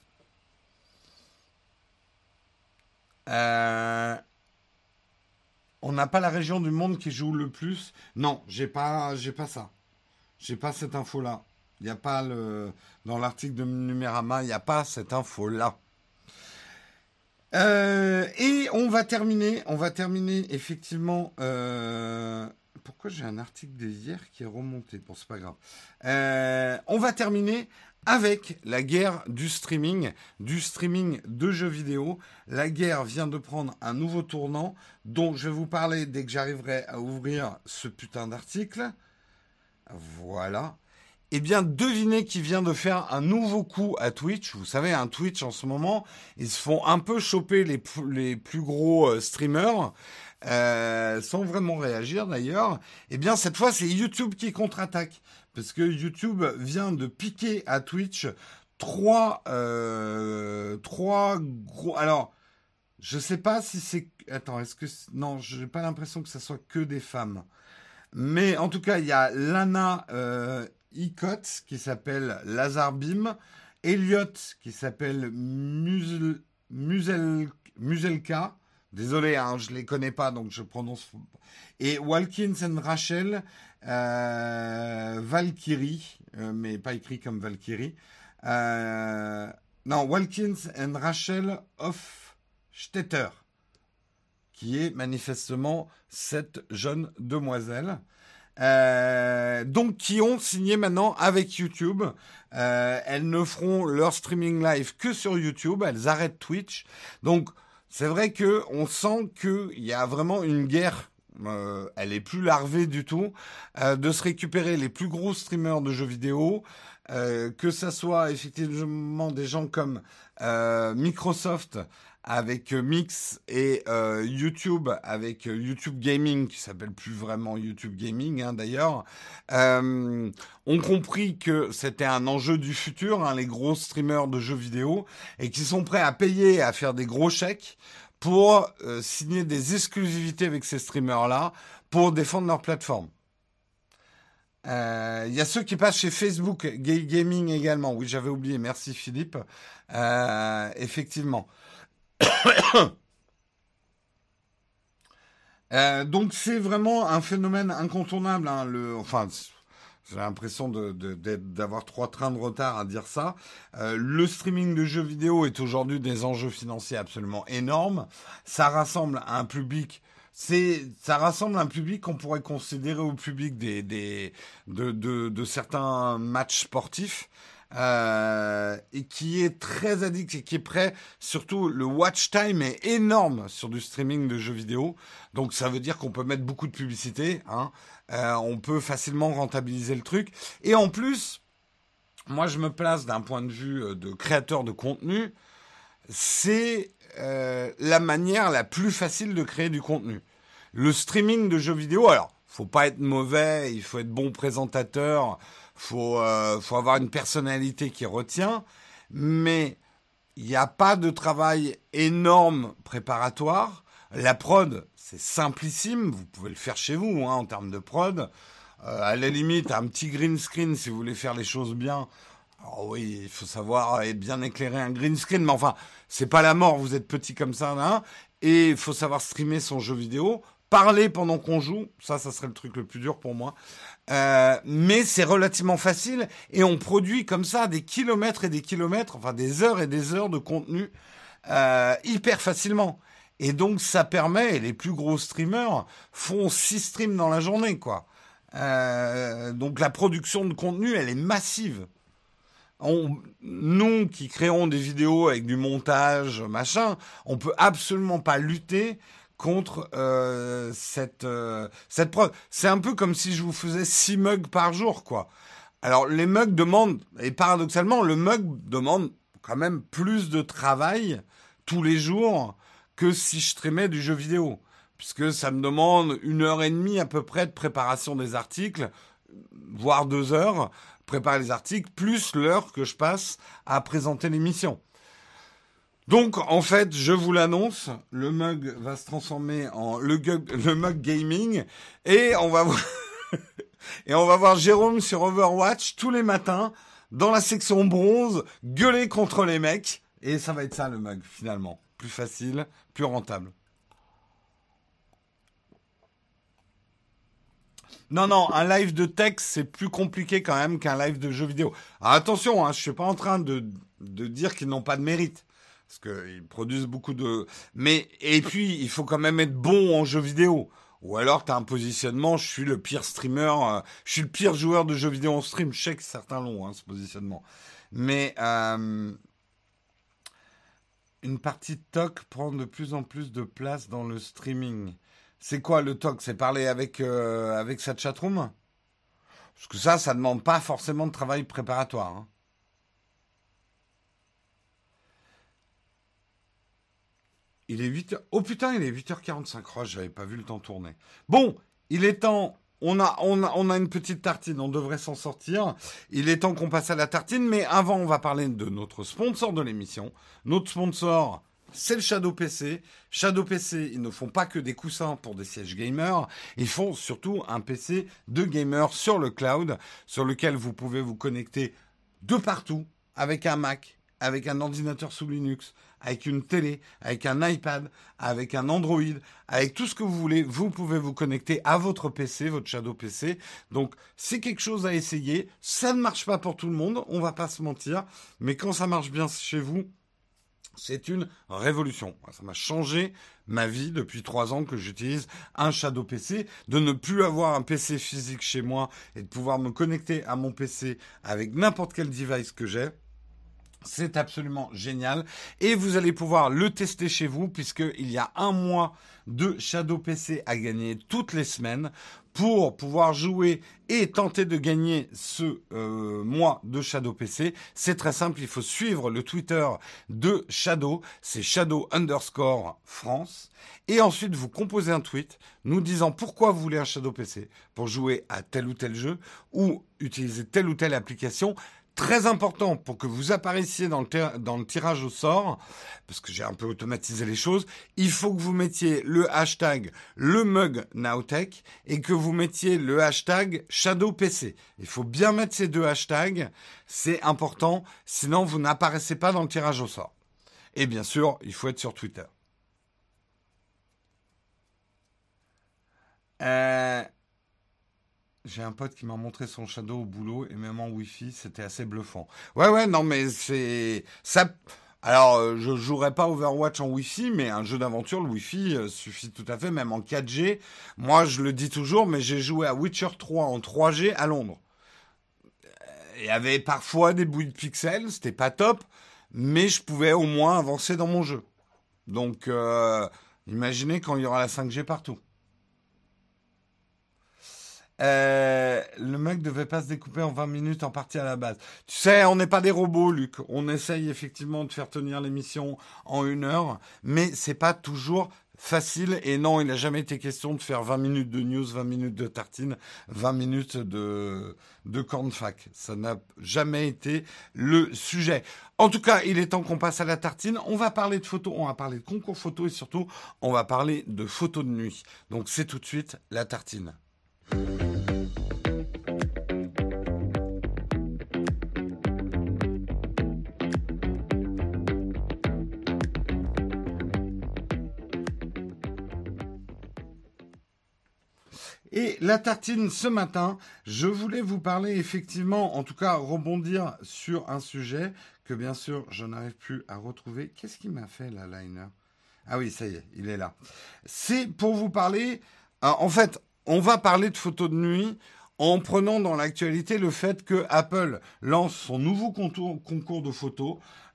On n'a pas la région du monde qui joue le plus. Non, j'ai pas ça. J'ai pas cette info-là. Il n'y a pas dans l'article de Numérama, il n'y a pas cette info-là. Et on va terminer effectivement. Pourquoi j'ai un article d'hier qui est remonté? Bon, c'est pas grave. On va terminer avec la guerre du streaming de jeux vidéo. La guerre vient de prendre un nouveau tournant dont je vais vous parler dès que j'arriverai à ouvrir ce putain d'article. Voilà. Eh bien, devinez qui vient de faire un nouveau coup à Twitch. Vous savez, un Twitch en ce moment, ils se font un peu choper les plus gros streamers, sans vraiment réagir d'ailleurs. Eh bien, cette fois, c'est YouTube qui contre-attaque. Parce que YouTube vient de piquer à Twitch trois gros... Alors, je sais pas si c'est... Attends, est-ce que... Non, j'ai pas l'impression que ça soit que des femmes. Mais en tout cas, il y a Lana Icot qui s'appelle Lazar Bim, Elliot qui s'appelle Muselka. Désolé, hein, je les connais pas, donc je prononce... Et Walkins and Rachel Valkyrie, mais pas écrit comme Valkyrie. Non, Walkins and Rachel Hofstetter, qui est manifestement cette jeune demoiselle. Donc qui ont signé maintenant avec YouTube. Elles ne feront leur streaming live que sur YouTube. Elles arrêtent Twitch. Donc c'est vrai que on sent qu'il y a vraiment une guerre. Elle est plus larvée du tout, de se récupérer les plus gros streamers de jeux vidéo, que ça soit effectivement des gens comme Microsoft avec Mix et YouTube avec YouTube Gaming, qui s'appelle plus vraiment YouTube Gaming hein, d'ailleurs, ont compris que c'était un enjeu du futur, hein, les gros streamers de jeux vidéo, et qui sont prêts à payer, à faire des gros chèques pour signer des exclusivités avec ces streamers-là pour défendre leur plateforme. Il y a ceux qui passent chez Facebook Gaming également. Oui, j'avais oublié. Merci Philippe. Effectivement. Donc c'est vraiment un phénomène incontournable. Hein, j'ai l'impression d'avoir 3 trains de retard à dire ça. Le streaming de jeux vidéo est aujourd'hui des enjeux financiers absolument énormes. Ça rassemble un public. Ça rassemble un public qu'on pourrait considérer au public de certains matchs sportifs. Et qui est très addict et qui est prêt, surtout le watch time est énorme sur du streaming de jeux vidéo, donc ça veut dire qu'on peut mettre beaucoup de publicité, hein. On peut facilement rentabiliser le truc, et en plus, moi je me place d'un point de vue de créateur de contenu, c'est la manière la plus facile de créer du contenu. Le streaming de jeux vidéo, alors, faut pas être mauvais, il faut être bon présentateur, faut avoir une personnalité qui retient, mais il n'y a pas de travail énorme préparatoire. La prod, c'est simplissime, vous pouvez le faire chez vous hein, en termes de prod. À la limite, un petit green screen si vous voulez faire les choses bien. Alors oui, il faut savoir être bien éclairé un green screen, mais enfin, c'est pas la mort, vous êtes petit comme ça, hein, et il faut savoir streamer son jeu vidéo. Parler pendant qu'on joue, ça serait le truc le plus dur pour moi. Mais c'est relativement facile et on produit comme ça des kilomètres et des kilomètres, enfin des heures et des heures de contenu hyper facilement. Et donc ça permet, et les plus gros streamers font 6 streams dans la journée, quoi. Donc la production de contenu, elle est massive. Nous qui créons des vidéos avec du montage, machin, on peut absolument pas lutter contre cette prod. C'est un peu comme si je vous faisais 6 mugs par jour, quoi. Alors, les mugs demandent, et paradoxalement, le mug demande quand même plus de travail tous les jours que si je streamais du jeu vidéo. Puisque ça me demande 1h30 à peu près de préparation des articles, voire 2 heures, préparer les articles, plus l'heure que je passe à présenter l'émission. Donc, en fait, je vous l'annonce, le mug va se transformer en le mug gaming et on va voir Jérôme sur Overwatch tous les matins dans la section bronze gueuler contre les mecs et ça va être ça le mug finalement. Plus facile, plus rentable. Non, un live de texte, c'est plus compliqué quand même qu'un live de jeu vidéo. Alors, attention, hein, je suis pas en train de dire qu'ils n'ont pas de mérite. Parce qu'ils produisent beaucoup de... Et puis, il faut quand même être bon en jeu vidéo. Ou alors, tu as un positionnement, je suis le pire streamer, je suis le pire joueur de jeux vidéo en stream. Je sais que certains l'ont, hein, ce positionnement. Mais une partie TOC prend de plus en plus de place dans le streaming. C'est quoi le TOC? C'est parler avec sa chatroom? Parce que ça demande pas forcément de travail préparatoire, hein. Il est 8h. Oh putain, il est 8h45. Oh, j'avais pas vu le temps tourner. Bon, il est temps. On a une petite tartine, on devrait s'en sortir. Il est temps qu'on passe à la tartine, mais avant, on va parler de notre sponsor de l'émission. Notre sponsor, c'est le Shadow PC. Shadow PC, ils ne font pas que des coussins pour des sièges gamers. Ils font surtout un PC de gamer sur le cloud, sur lequel vous pouvez vous connecter de partout, avec un Mac, avec un ordinateur sous Linux, avec une télé, avec un iPad, avec un Android, avec tout ce que vous voulez. Vous pouvez vous connecter à votre PC, votre Shadow PC. Donc, c'est quelque chose à essayer. Ça ne marche pas pour tout le monde, on va pas se mentir. Mais quand ça marche bien chez vous, c'est une révolution. Ça m'a changé ma vie depuis 3 ans que j'utilise un Shadow PC. De ne plus avoir un PC physique chez moi et de pouvoir me connecter à mon PC avec n'importe quel device que j'ai. C'est absolument génial. Et vous allez pouvoir le tester chez vous puisqu'il y a 1 mois de Shadow PC à gagner toutes les semaines. Pour pouvoir jouer et tenter de gagner ce mois de Shadow PC, c'est très simple. Il faut suivre le Twitter de Shadow. C'est Shadow_France. Et ensuite, vous composez un tweet nous disant pourquoi vous voulez un Shadow PC pour jouer à tel ou tel jeu ou utiliser telle ou telle application. Très important pour que vous apparaissiez dans le tirage au sort, parce que j'ai un peu automatisé les choses, il faut que vous mettiez le hashtag le mug Nowtech et que vous mettiez le hashtag ShadowPC. Il faut bien mettre ces 2 hashtags, c'est important, sinon vous n'apparaissez pas dans le tirage au sort. Et bien sûr, il faut être sur Twitter. J'ai un pote qui m'a montré son Shadow au boulot et même en Wi-Fi, c'était assez bluffant. Ouais, non, mais c'est ça. Alors, je jouerai pas Overwatch en Wi-Fi, mais un jeu d'aventure, le Wi-Fi suffit tout à fait, même en 4G. Moi, je le dis toujours, mais j'ai joué à Witcher 3 en 3G à Londres. Il y avait parfois des bouilles de pixels, c'était pas top, mais je pouvais au moins avancer dans mon jeu. Donc, imaginez quand il y aura la 5G partout. Le mec devait pas se découper en 20 minutes en partie à la base. Tu sais, on n'est pas des robots, Luc. On essaye effectivement de faire tenir l'émission en 1 heure, mais c'est pas toujours facile. Et non, il n'a jamais été question de faire 20 minutes de news, 20 minutes de tartine, 20 minutes de cornfac. Ça n'a jamais été le sujet. En tout cas, il est temps qu'on passe à la tartine. On va parler de photos, on va parler de concours photos et surtout, on va parler de photos de nuit. Donc c'est tout de suite la tartine. Et la tartine ce matin, je voulais vous parler effectivement, en tout cas rebondir sur un sujet que bien sûr je n'arrive plus à retrouver. Qu'est-ce qu'il m'a fait là, Liner? Ah oui, ça y est, il est là. C'est pour vous parler, en fait, on va parler de photos de nuit en prenant dans l'actualité le fait que Apple lance son nouveau concours de photos,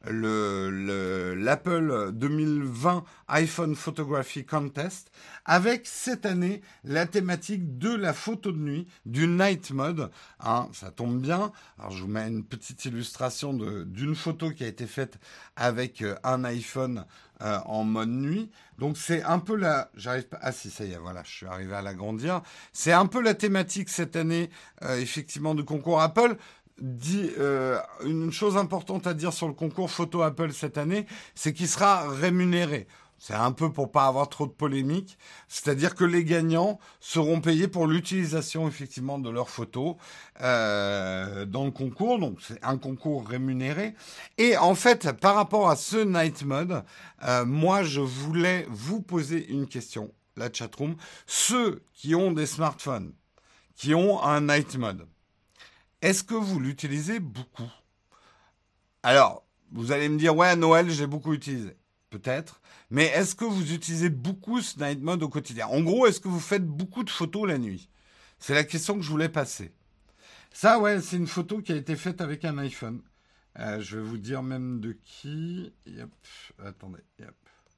l'Apple 2020 iPhone Photography Contest, avec cette année la thématique de la photo de nuit, du night mode. Hein, ça tombe bien. Alors je vous mets une petite illustration d'une photo qui a été faite avec un iPhone en mode nuit. Donc c'est un peu j'arrive pas. Ah si, ça y est, voilà, je suis arrivé à l'agrandir. C'est un peu la thématique cette année, effectivement, du concours Apple. Dit une chose importante à dire sur le concours photo Apple cette année, c'est qu'il sera rémunéré. C'est un peu pour pas avoir trop de polémique. C'est-à-dire que les gagnants seront payés pour l'utilisation effectivement de leurs photos dans le concours. Donc c'est un concours rémunéré. Et en fait, par rapport à ce night mode, moi je voulais vous poser une question, la chatroom. Ceux qui ont des smartphones, qui ont un night mode, est-ce que vous l'utilisez beaucoup? Alors, vous allez me dire, ouais, à Noël, j'ai beaucoup utilisé. Peut-être. Mais est-ce que vous utilisez beaucoup ce night mode au quotidien? En gros, est-ce que vous faites beaucoup de photos la nuit? C'est la question que je voulais passer. Ça, ouais, c'est une photo qui a été faite avec un iPhone. Je vais vous dire même de qui. Yep. Attendez. Yep.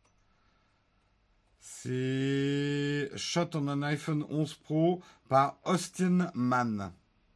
C'est Shot on an iPhone 11 Pro par Austin Mann.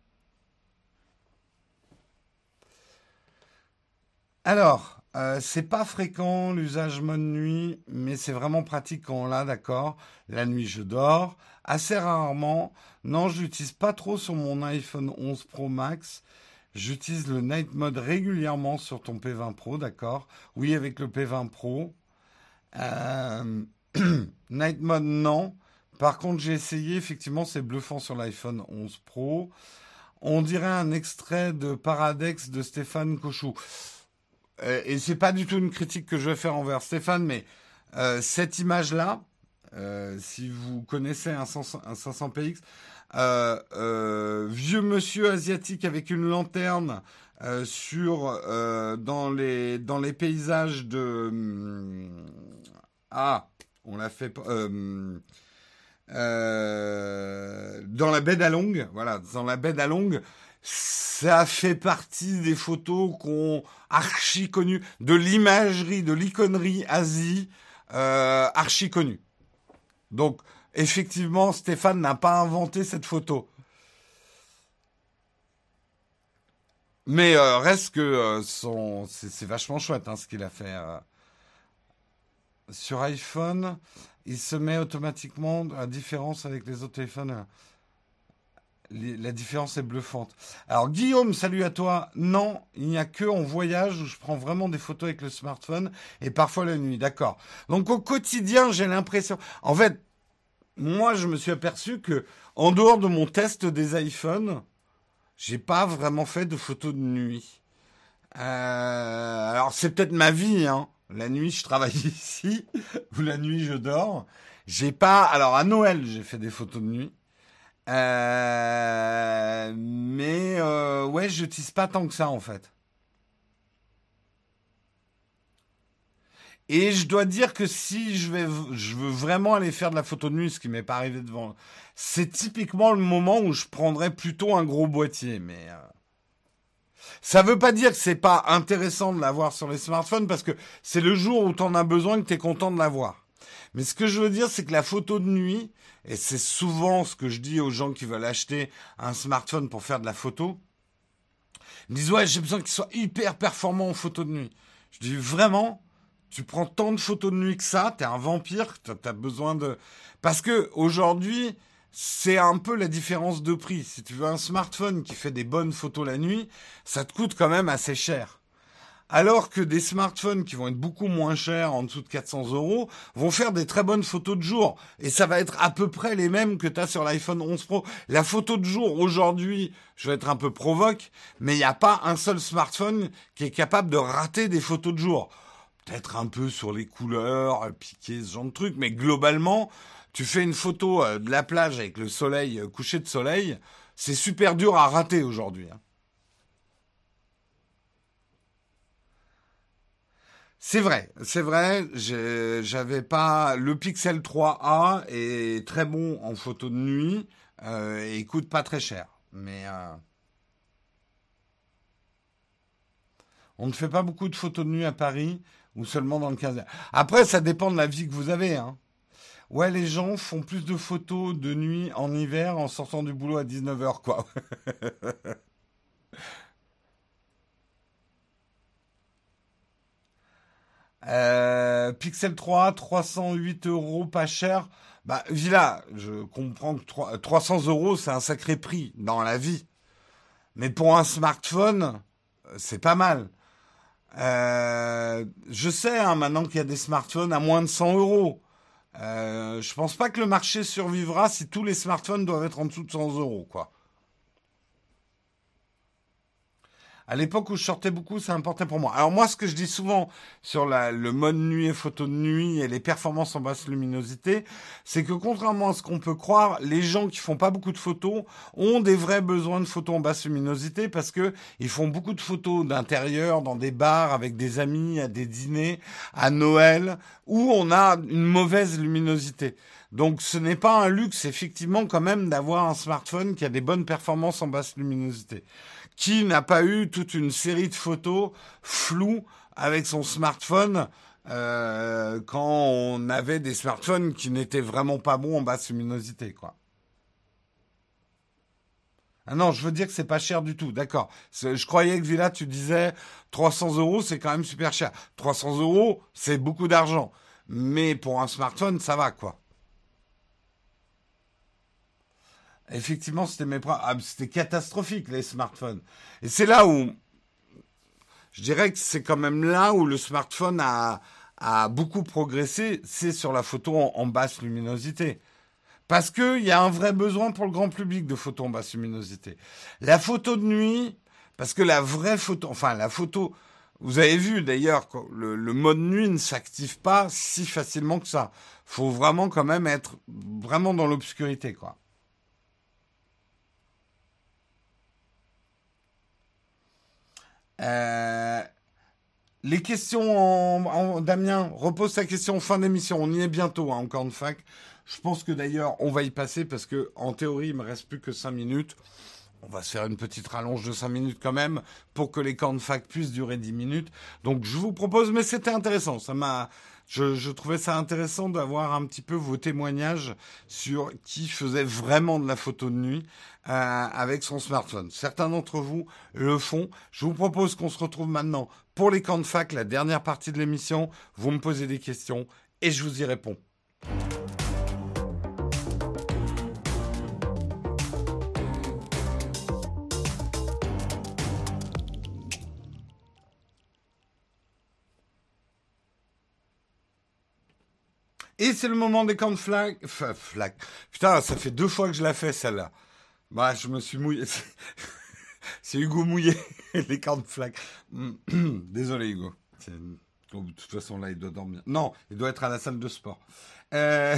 Alors, c'est pas fréquent l'usage mode nuit, mais c'est vraiment pratique quand on l'a, d'accord. La nuit, je dors. Assez rarement. Non, je l'utilise pas trop sur mon iPhone 11 Pro Max. J'utilise le Night Mode régulièrement sur ton P20 Pro, d'accord. Oui, avec le P20 Pro. Euh, Night Mode, non. Par contre, j'ai essayé, effectivement, c'est bluffant sur l'iPhone 11 Pro. On dirait un extrait de Paradex de Stéphane Cochou. Et c'est pas du tout une critique que je vais faire envers Stéphane, mais cette image-là, si vous connaissez un 500px, vieux monsieur asiatique avec une lanterne dans les paysages de on l'a fait dans la baie d'Along, voilà, dans la baie d'Along. Ça fait partie des photos qu'on archi connues, de l'imagerie, de l'iconerie Asie, archi connue. Donc, effectivement, Stéphane n'a pas inventé cette photo. Mais reste que c'est vachement chouette ce qu'il a fait. Sur iPhone, il se met automatiquement la différence avec les autres téléphones. La différence est bluffante. Alors Guillaume, salut à toi. Non, il n'y a que en voyage où je prends vraiment des photos avec le smartphone et parfois la nuit. D'accord. Donc au quotidien, j'ai l'impression... En fait, moi, je me suis aperçu que en dehors de mon test des iPhones, j'ai pas vraiment fait de photos de nuit. Alors c'est peut-être ma vie, hein. La nuit, je travaille ici, ou la nuit, je dors. J'ai pas... Alors à Noël, j'ai fait des photos de nuit. Ouais, je n'utilise pas tant que ça en fait. Et je dois dire que si je veux vraiment aller faire de la photo de nuit, ce qui m'est pas arrivé devant, c'est typiquement le moment où je prendrais plutôt un gros boîtier. Mais ça veut pas dire que c'est pas intéressant de l'avoir sur les smartphones parce que c'est le jour où tu en as besoin que tu es content de l'avoir. Mais ce que je veux dire, c'est que la photo de nuit, et c'est souvent ce que je dis aux gens qui veulent acheter un smartphone pour faire de la photo, ils me disent ouais, j'ai besoin qu'il soit hyper performant en photo de nuit. Je dis vraiment, tu prends tant de photos de nuit que ça, t'es un vampire, t'as besoin de... Parce que aujourd'hui, c'est un peu la différence de prix. Si tu veux un smartphone qui fait des bonnes photos la nuit, ça te coûte quand même assez cher. Alors que des smartphones qui vont être beaucoup moins chers, en dessous de 400 €, vont faire des très bonnes photos de jour. Et ça va être à peu près les mêmes que tu as sur l'iPhone 11 Pro. La photo de jour, aujourd'hui, je vais être un peu provoque, mais il n'y a pas un seul smartphone qui est capable de rater des photos de jour. Peut-être un peu sur les couleurs, piquer ce genre de truc, mais globalement, tu fais une photo de la plage avec le soleil, coucher de soleil, c'est super dur à rater aujourd'hui. C'est vrai, j'avais pas le Pixel 3a est très bon en photo de nuit et il coûte pas très cher. Mais on ne fait pas beaucoup de photos de nuit à Paris ou seulement dans le 15e. Après, ça dépend de la vie que vous avez, hein. Ouais, les gens font plus de photos de nuit en hiver en sortant du boulot à 19 h, quoi. Pixel 3, 308 €, pas cher. Bah, Villa, je comprends que 300 €, c'est un sacré prix dans la vie. Mais pour un smartphone, c'est pas mal. Je sais, hein, maintenant qu'il y a des smartphones à moins de 100 €. Je pense pas que le marché survivra si tous les smartphones doivent être en dessous de 100 €, quoi. À l'époque où je sortais beaucoup, ça importait pour moi. Alors moi, ce que je dis souvent sur le mode nuit et photo de nuit et les performances en basse luminosité, c'est que contrairement à ce qu'on peut croire, les gens qui font pas beaucoup de photos ont des vrais besoins de photos en basse luminosité parce que ils font beaucoup de photos d'intérieur, dans des bars, avec des amis, à des dîners, à Noël, où on a une mauvaise luminosité. Donc ce n'est pas un luxe, effectivement, quand même, d'avoir un smartphone qui a des bonnes performances en basse luminosité. Qui n'a pas eu toute une série de photos floues avec son smartphone quand on avait des smartphones qui n'étaient vraiment pas bons en basse luminosité, quoi. Ah non, je veux dire que c'est pas cher du tout, d'accord. Je croyais que Villa, tu disais 300 euros, c'est quand même super cher. 300 euros, c'est beaucoup d'argent. Mais pour un smartphone, ça va, quoi. Effectivement, c'était catastrophique, les smartphones. Et c'est là où, je dirais que c'est quand même là où le smartphone a beaucoup progressé, c'est sur la photo en basse luminosité. Parce qu'il y a un vrai besoin pour le grand public de photos en basse luminosité. La photo de nuit, parce que la vraie photo, enfin la photo, vous avez vu d'ailleurs, le mode nuit ne s'active pas si facilement que ça. Faut vraiment quand même être vraiment dans l'obscurité, quoi. Euh, les questions Damien, repose ta question en fin d'émission. On y est bientôt, hein, encore une fac. Je pense que d'ailleurs, on va y passer parce que, en théorie, il me reste plus que 5 minutes. On va se faire une petite rallonge de 5 minutes quand même pour que les camps de fac puissent durer 10 minutes. Donc, je vous propose, mais c'était intéressant. Je trouvais ça intéressant d'avoir un petit peu vos témoignages sur qui faisait vraiment de la photo de nuit avec son smartphone. Certains d'entre vous le font. Je vous propose qu'on se retrouve maintenant pour les camps de fac, la dernière partie de l'émission. Vous me posez des questions et je vous y réponds. Et c'est le moment des camps de flag. Putain, ça fait 2 fois que je la fais, celle-là. Bah, je me suis mouillé. C'est Hugo mouillé, les camps de flag. Désolé, Hugo. De toute façon, là, il doit dormir. Non, il doit être à la salle de sport. Euh...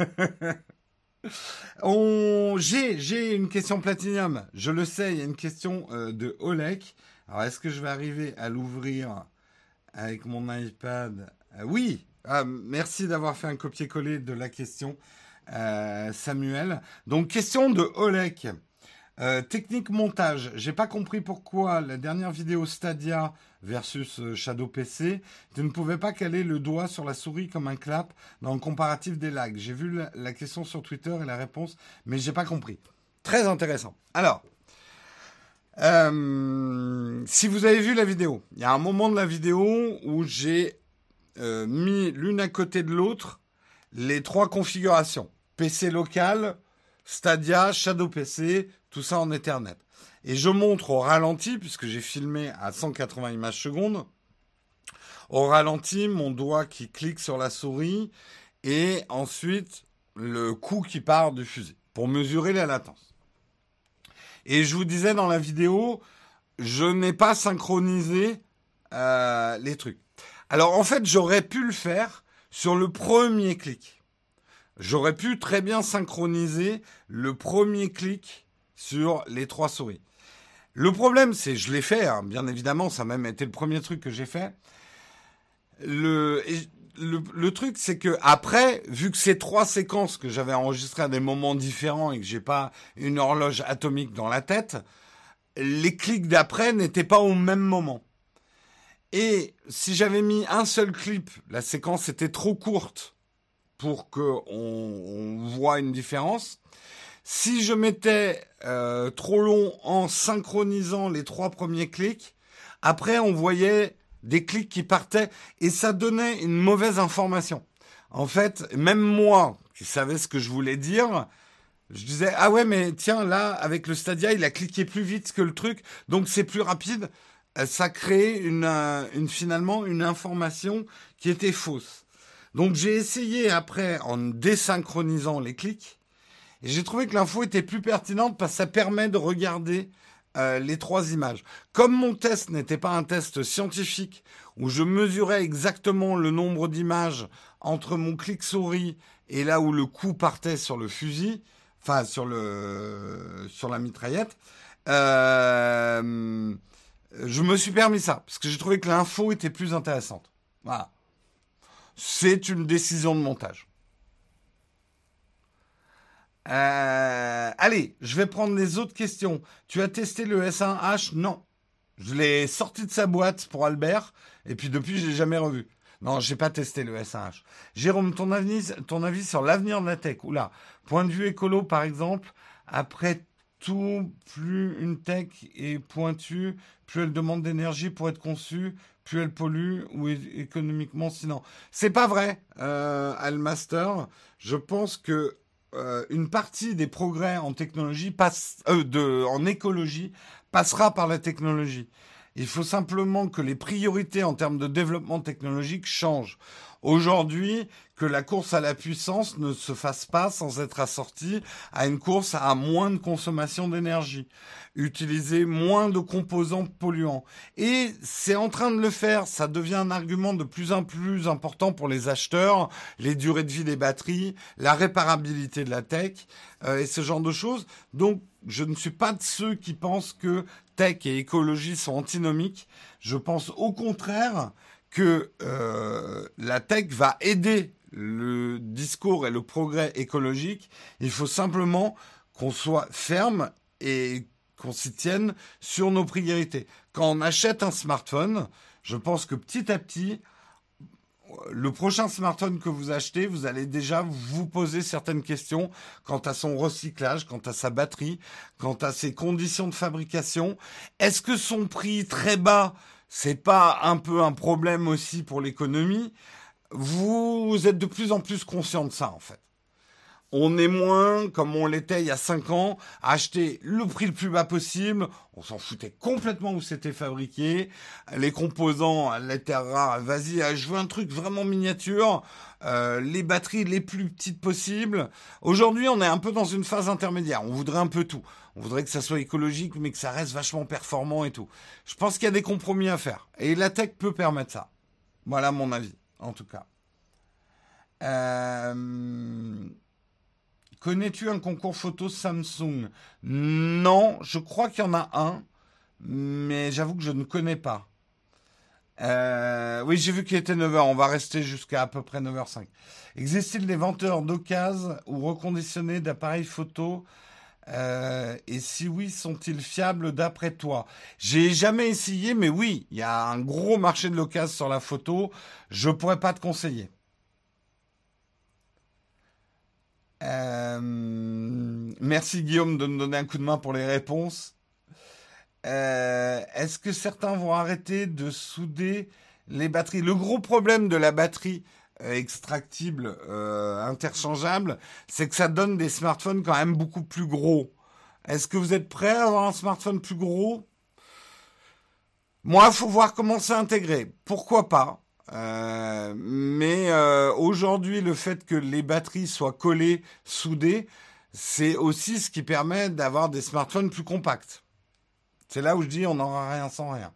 J'ai une question Platinium. Je le sais, il y a une question de Olek. Alors, est-ce que je vais arriver à l'ouvrir avec mon iPad? Oui. Merci d'avoir fait un copier-coller de la question, Samuel. Donc, question de Olek. Technique montage. J'ai pas compris pourquoi la dernière vidéo Stadia versus Shadow PC, tu ne pouvais pas caler le doigt sur la souris comme un clap dans le comparatif des lags. J'ai vu la question sur Twitter et la réponse, mais j'ai pas compris. Très intéressant. Alors, si vous avez vu la vidéo, il y a un moment de la vidéo où j'ai mis l'une à côté de l'autre les 3 configurations. PC local, Stadia, Shadow PC, tout ça en Ethernet. Et je montre au ralenti, puisque j'ai filmé à 180 images secondes, au ralenti, mon doigt qui clique sur la souris, et ensuite le coup qui part du fusil, pour mesurer la latence. Et je vous disais dans la vidéo, je n'ai pas synchronisé les trucs. Alors en fait, j'aurais pu le faire sur le premier clic. J'aurais pu très bien synchroniser le premier clic sur les 3 souris. Le problème, c'est, je l'ai fait, hein, bien évidemment, ça a même été le premier truc que j'ai fait. Le truc, c'est que après, vu que ces 3 séquences que j'avais enregistrées à des moments différents et que j'ai pas une horloge atomique dans la tête, les clics d'après n'étaient pas au même moment. Et si j'avais mis un seul clip, la séquence était trop courte pour qu'on voit une différence. Si je mettais trop long en synchronisant les 3 premiers clics, après on voyait des clics qui partaient et ça donnait une mauvaise information. En fait, même moi, qui savais ce que je voulais dire, je disais « Ah ouais, mais tiens, là, avec le Stadia, il a cliqué plus vite que le truc, donc c'est plus rapide. » Ça crée finalement une information qui était fausse. Donc j'ai essayé après en désynchronisant les clics et j'ai trouvé que l'info était plus pertinente parce que ça permet de regarder les 3 images. Comme mon test n'était pas un test scientifique où je mesurais exactement le nombre d'images entre mon clic souris et là où le coup partait sur le fusil, enfin sur la mitraillette, je me suis permis ça, parce que j'ai trouvé que l'info était plus intéressante. Voilà. C'est une décision de montage. Allez, je vais prendre les autres questions. Tu as testé le S1H? Non. Je l'ai sorti de sa boîte pour Albert, et puis depuis, je l'ai jamais revu. Non, j'ai pas testé le S1H. Jérôme, ton avis sur l'avenir de la tech? Oula, point de vue écolo, par exemple, après tout, plus une tech est pointue, plus elle demande d'énergie pour être conçue, plus elle pollue, ou économiquement, sinon. C'est pas vrai, Almaster. Je pense que une partie des progrès en technologie en écologie passera par la technologie. Il faut simplement que les priorités en termes de développement technologique changent. Aujourd'hui, que la course à la puissance ne se fasse pas sans être assortie à une course à moins de consommation d'énergie, utiliser moins de composants polluants. Et c'est en train de le faire, ça devient un argument de plus en plus important pour les acheteurs, les durées de vie des batteries, la réparabilité de la tech et ce genre de choses. Donc, je ne suis pas de ceux qui pensent que tech et écologie sont antinomiques. Je pense au contraire que la tech va aider le discours et le progrès écologique. Il faut simplement qu'on soit ferme et qu'on s'y tienne sur nos priorités. Quand on achète un smartphone, je pense que petit à petit, le prochain smartphone que vous achetez, vous allez déjà vous poser certaines questions quant à son recyclage, quant à sa batterie, quant à ses conditions de fabrication. Est-ce que son prix très bas, c'est pas un peu un problème aussi pour l'économie? Vous êtes de plus en plus conscient de ça, en fait. On est moins, comme on l'était il y a 5 ans, à acheter le prix le plus bas possible. On s'en foutait complètement où c'était fabriqué. Les composants, les terres rares, vas-y, je veux un truc vraiment miniature. Les batteries les plus petites possibles. Aujourd'hui, on est un peu dans une phase intermédiaire. On voudrait un peu tout. On voudrait que ça soit écologique, mais que ça reste vachement performant et tout. Je pense qu'il y a des compromis à faire. Et la tech peut permettre ça. Voilà mon avis, en tout cas. Connais-tu un concours photo Samsung? Non, je crois qu'il y en a un, mais j'avoue que je ne connais pas. Oui, j'ai vu qu'il était 9 heures. On va rester jusqu'à à peu près 9h05. Existe-t-il des vendeurs d'occasion ou reconditionnés d'appareils photo? Et si oui, sont-ils fiables d'après toi? J'ai jamais essayé, mais oui, il y a un gros marché de l'occasion sur la photo. Je pourrais pas te conseiller. Merci Guillaume de me donner un coup de main pour les réponses. Est-ce que certains vont arrêter de souder les batteries? Le gros problème de la batterie extractible, interchangeable, c'est que ça donne des smartphones quand même beaucoup plus gros. Est-ce que vous êtes prêt à avoir un smartphone plus gros? Moi, il faut voir comment c'est intégré. Pourquoi pas? Mais aujourd'hui, le fait que les batteries soient collées, soudées, c'est aussi ce qui permet d'avoir des smartphones plus compacts. C'est là où je dis on n'aura rien sans rien.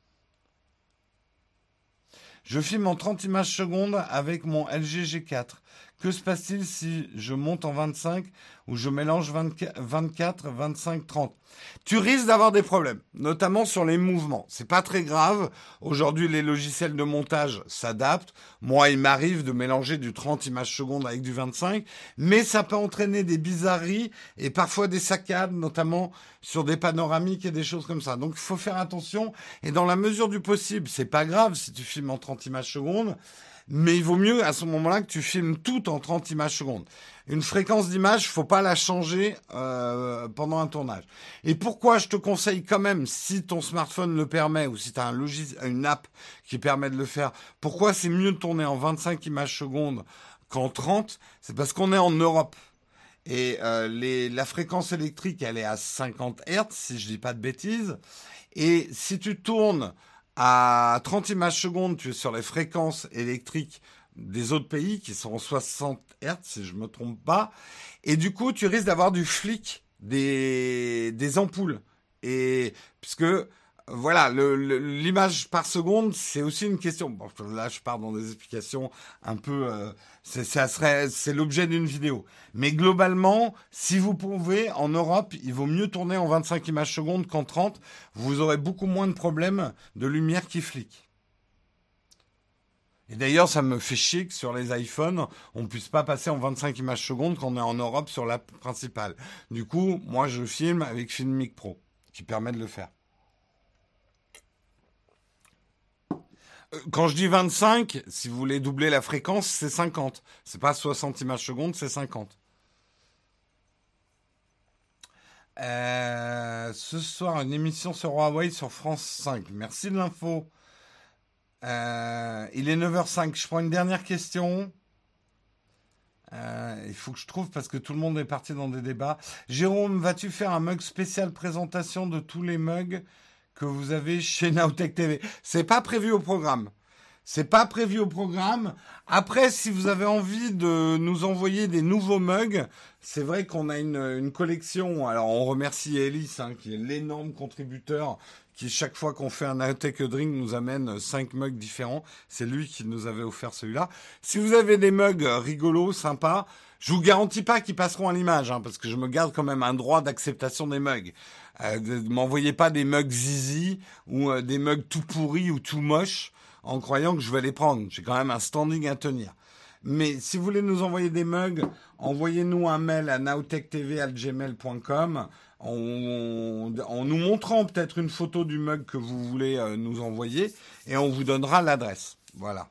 Je filme en 30 images secondes avec mon LG G4. Que se passe-t-il si je monte en 25 ou je mélange 24, 25, 30? Tu risques d'avoir des problèmes, notamment sur les mouvements. C'est pas très grave. Aujourd'hui, les logiciels de montage s'adaptent. Moi, il m'arrive de mélanger du 30 images secondes avec du 25, mais ça peut entraîner des bizarreries et parfois des saccades, notamment sur des panoramiques et des choses comme ça. Donc, il faut faire attention. Et dans la mesure du possible, c'est pas grave si tu filmes en 30 images secondes. Mais il vaut mieux à ce moment-là que tu filmes tout en 30 images secondes. Une fréquence d'image, faut pas la changer pendant un tournage. Et pourquoi je te conseille quand même, si ton smartphone le permet ou si tu as une app qui permet de le faire, pourquoi c'est mieux de tourner en 25 images secondes qu'en 30? C'est parce qu'on est en Europe. Et la fréquence électrique, elle est à 50 Hz, si je dis pas de bêtises. Et si tu tournes à 30 images secondes, tu es sur les fréquences électriques des autres pays qui sont en 60 Hz, si je me trompe pas. Et du coup, tu risques d'avoir du flic des ampoules. Et puisque voilà, l'image par seconde, c'est aussi une question. Bon, là, je pars dans des explications un peu. C'est l'objet d'une vidéo. Mais globalement, si vous pouvez, en Europe, il vaut mieux tourner en 25 images secondes qu'en 30. Vous aurez beaucoup moins de problèmes de lumière qui flique. Et d'ailleurs, ça me fait chier que sur les iPhones, on puisse pas passer en 25 images secondes quand on est en Europe sur l'app principale. Du coup, moi, je filme avec Filmic Pro, qui permet de le faire. Quand je dis 25, si vous voulez doubler la fréquence, c'est 50. C'est pas 60 images secondes, c'est 50. Ce soir, une émission sur Huawei sur France 5. Merci de l'info. Il est 9h05. Je prends une dernière question. Il faut que je trouve parce que tout le monde est parti dans des débats. Jérôme, vas-tu faire un mug spécial présentation de tous les mugs que vous avez chez Nowtech TV? C'est pas prévu au programme. C'est pas prévu au programme. Après, si vous avez envie de nous envoyer des nouveaux mugs, c'est vrai qu'on a une collection. Alors, on remercie Ellis, hein, qui est l'énorme contributeur, qui chaque fois qu'on fait un Nowtech Drink nous amène 5 mugs différents. C'est lui qui nous avait offert celui-là. Si vous avez des mugs rigolos, sympas, je vous garantis pas qu'ils passeront à l'image, hein, parce que je me garde quand même un droit d'acceptation des mugs. M'envoyez pas des mugs zizi ou des mugs tout pourris ou tout moches en croyant que je vais les prendre. J'ai quand même un standing à tenir. Mais si vous voulez nous envoyer des mugs, envoyez-nous un mail à nowtechtv@gmail.com en nous montrant peut-être une photo du mug que vous voulez nous envoyer et on vous donnera l'adresse. Voilà.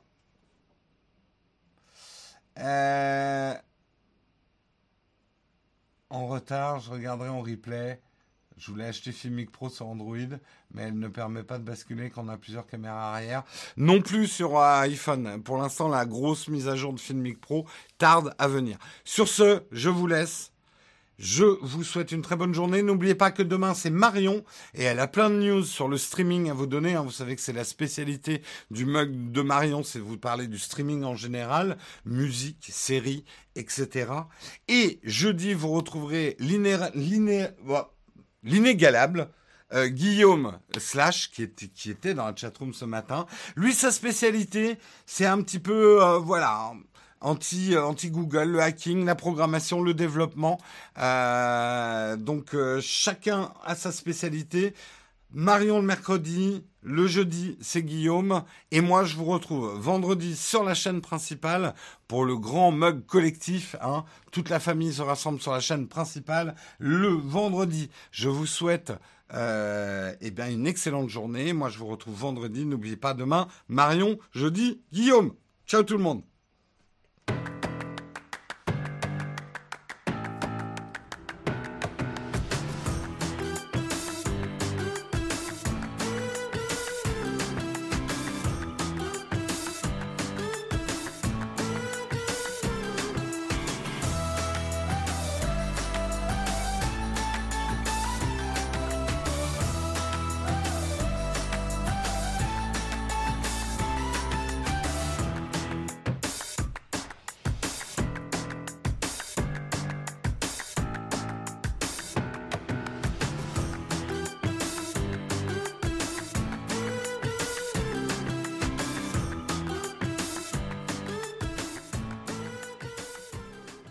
En retard, je regarderai en replay. Je voulais acheter Filmic Pro sur Android, mais elle ne permet pas de basculer quand on a plusieurs caméras arrière. Non plus sur iPhone. Pour l'instant, la grosse mise à jour de Filmic Pro tarde à venir. Sur ce, je vous laisse. Je vous souhaite une très bonne journée. N'oubliez pas que demain, c'est Marion et elle a plein de news sur le streaming à vous donner. Vous savez que c'est la spécialité du mug de Marion, c'est de vous parler du streaming en général, musique, séries, etc. Et jeudi, vous retrouverez l'inégalable Guillaume Slash qui était dans la chatroom ce matin. Lui, sa spécialité, c'est un petit peu anti Google, le hacking, la programmation, le développement. Donc chacun a sa spécialité. Marion le mercredi, le jeudi c'est Guillaume et moi je vous retrouve vendredi sur la chaîne principale pour le grand mug collectif. Toute la famille se rassemble sur la chaîne principale le vendredi. Je vous souhaite une excellente journée. Moi je vous retrouve vendredi. N'oubliez pas demain Marion, jeudi Guillaume. Ciao tout le monde.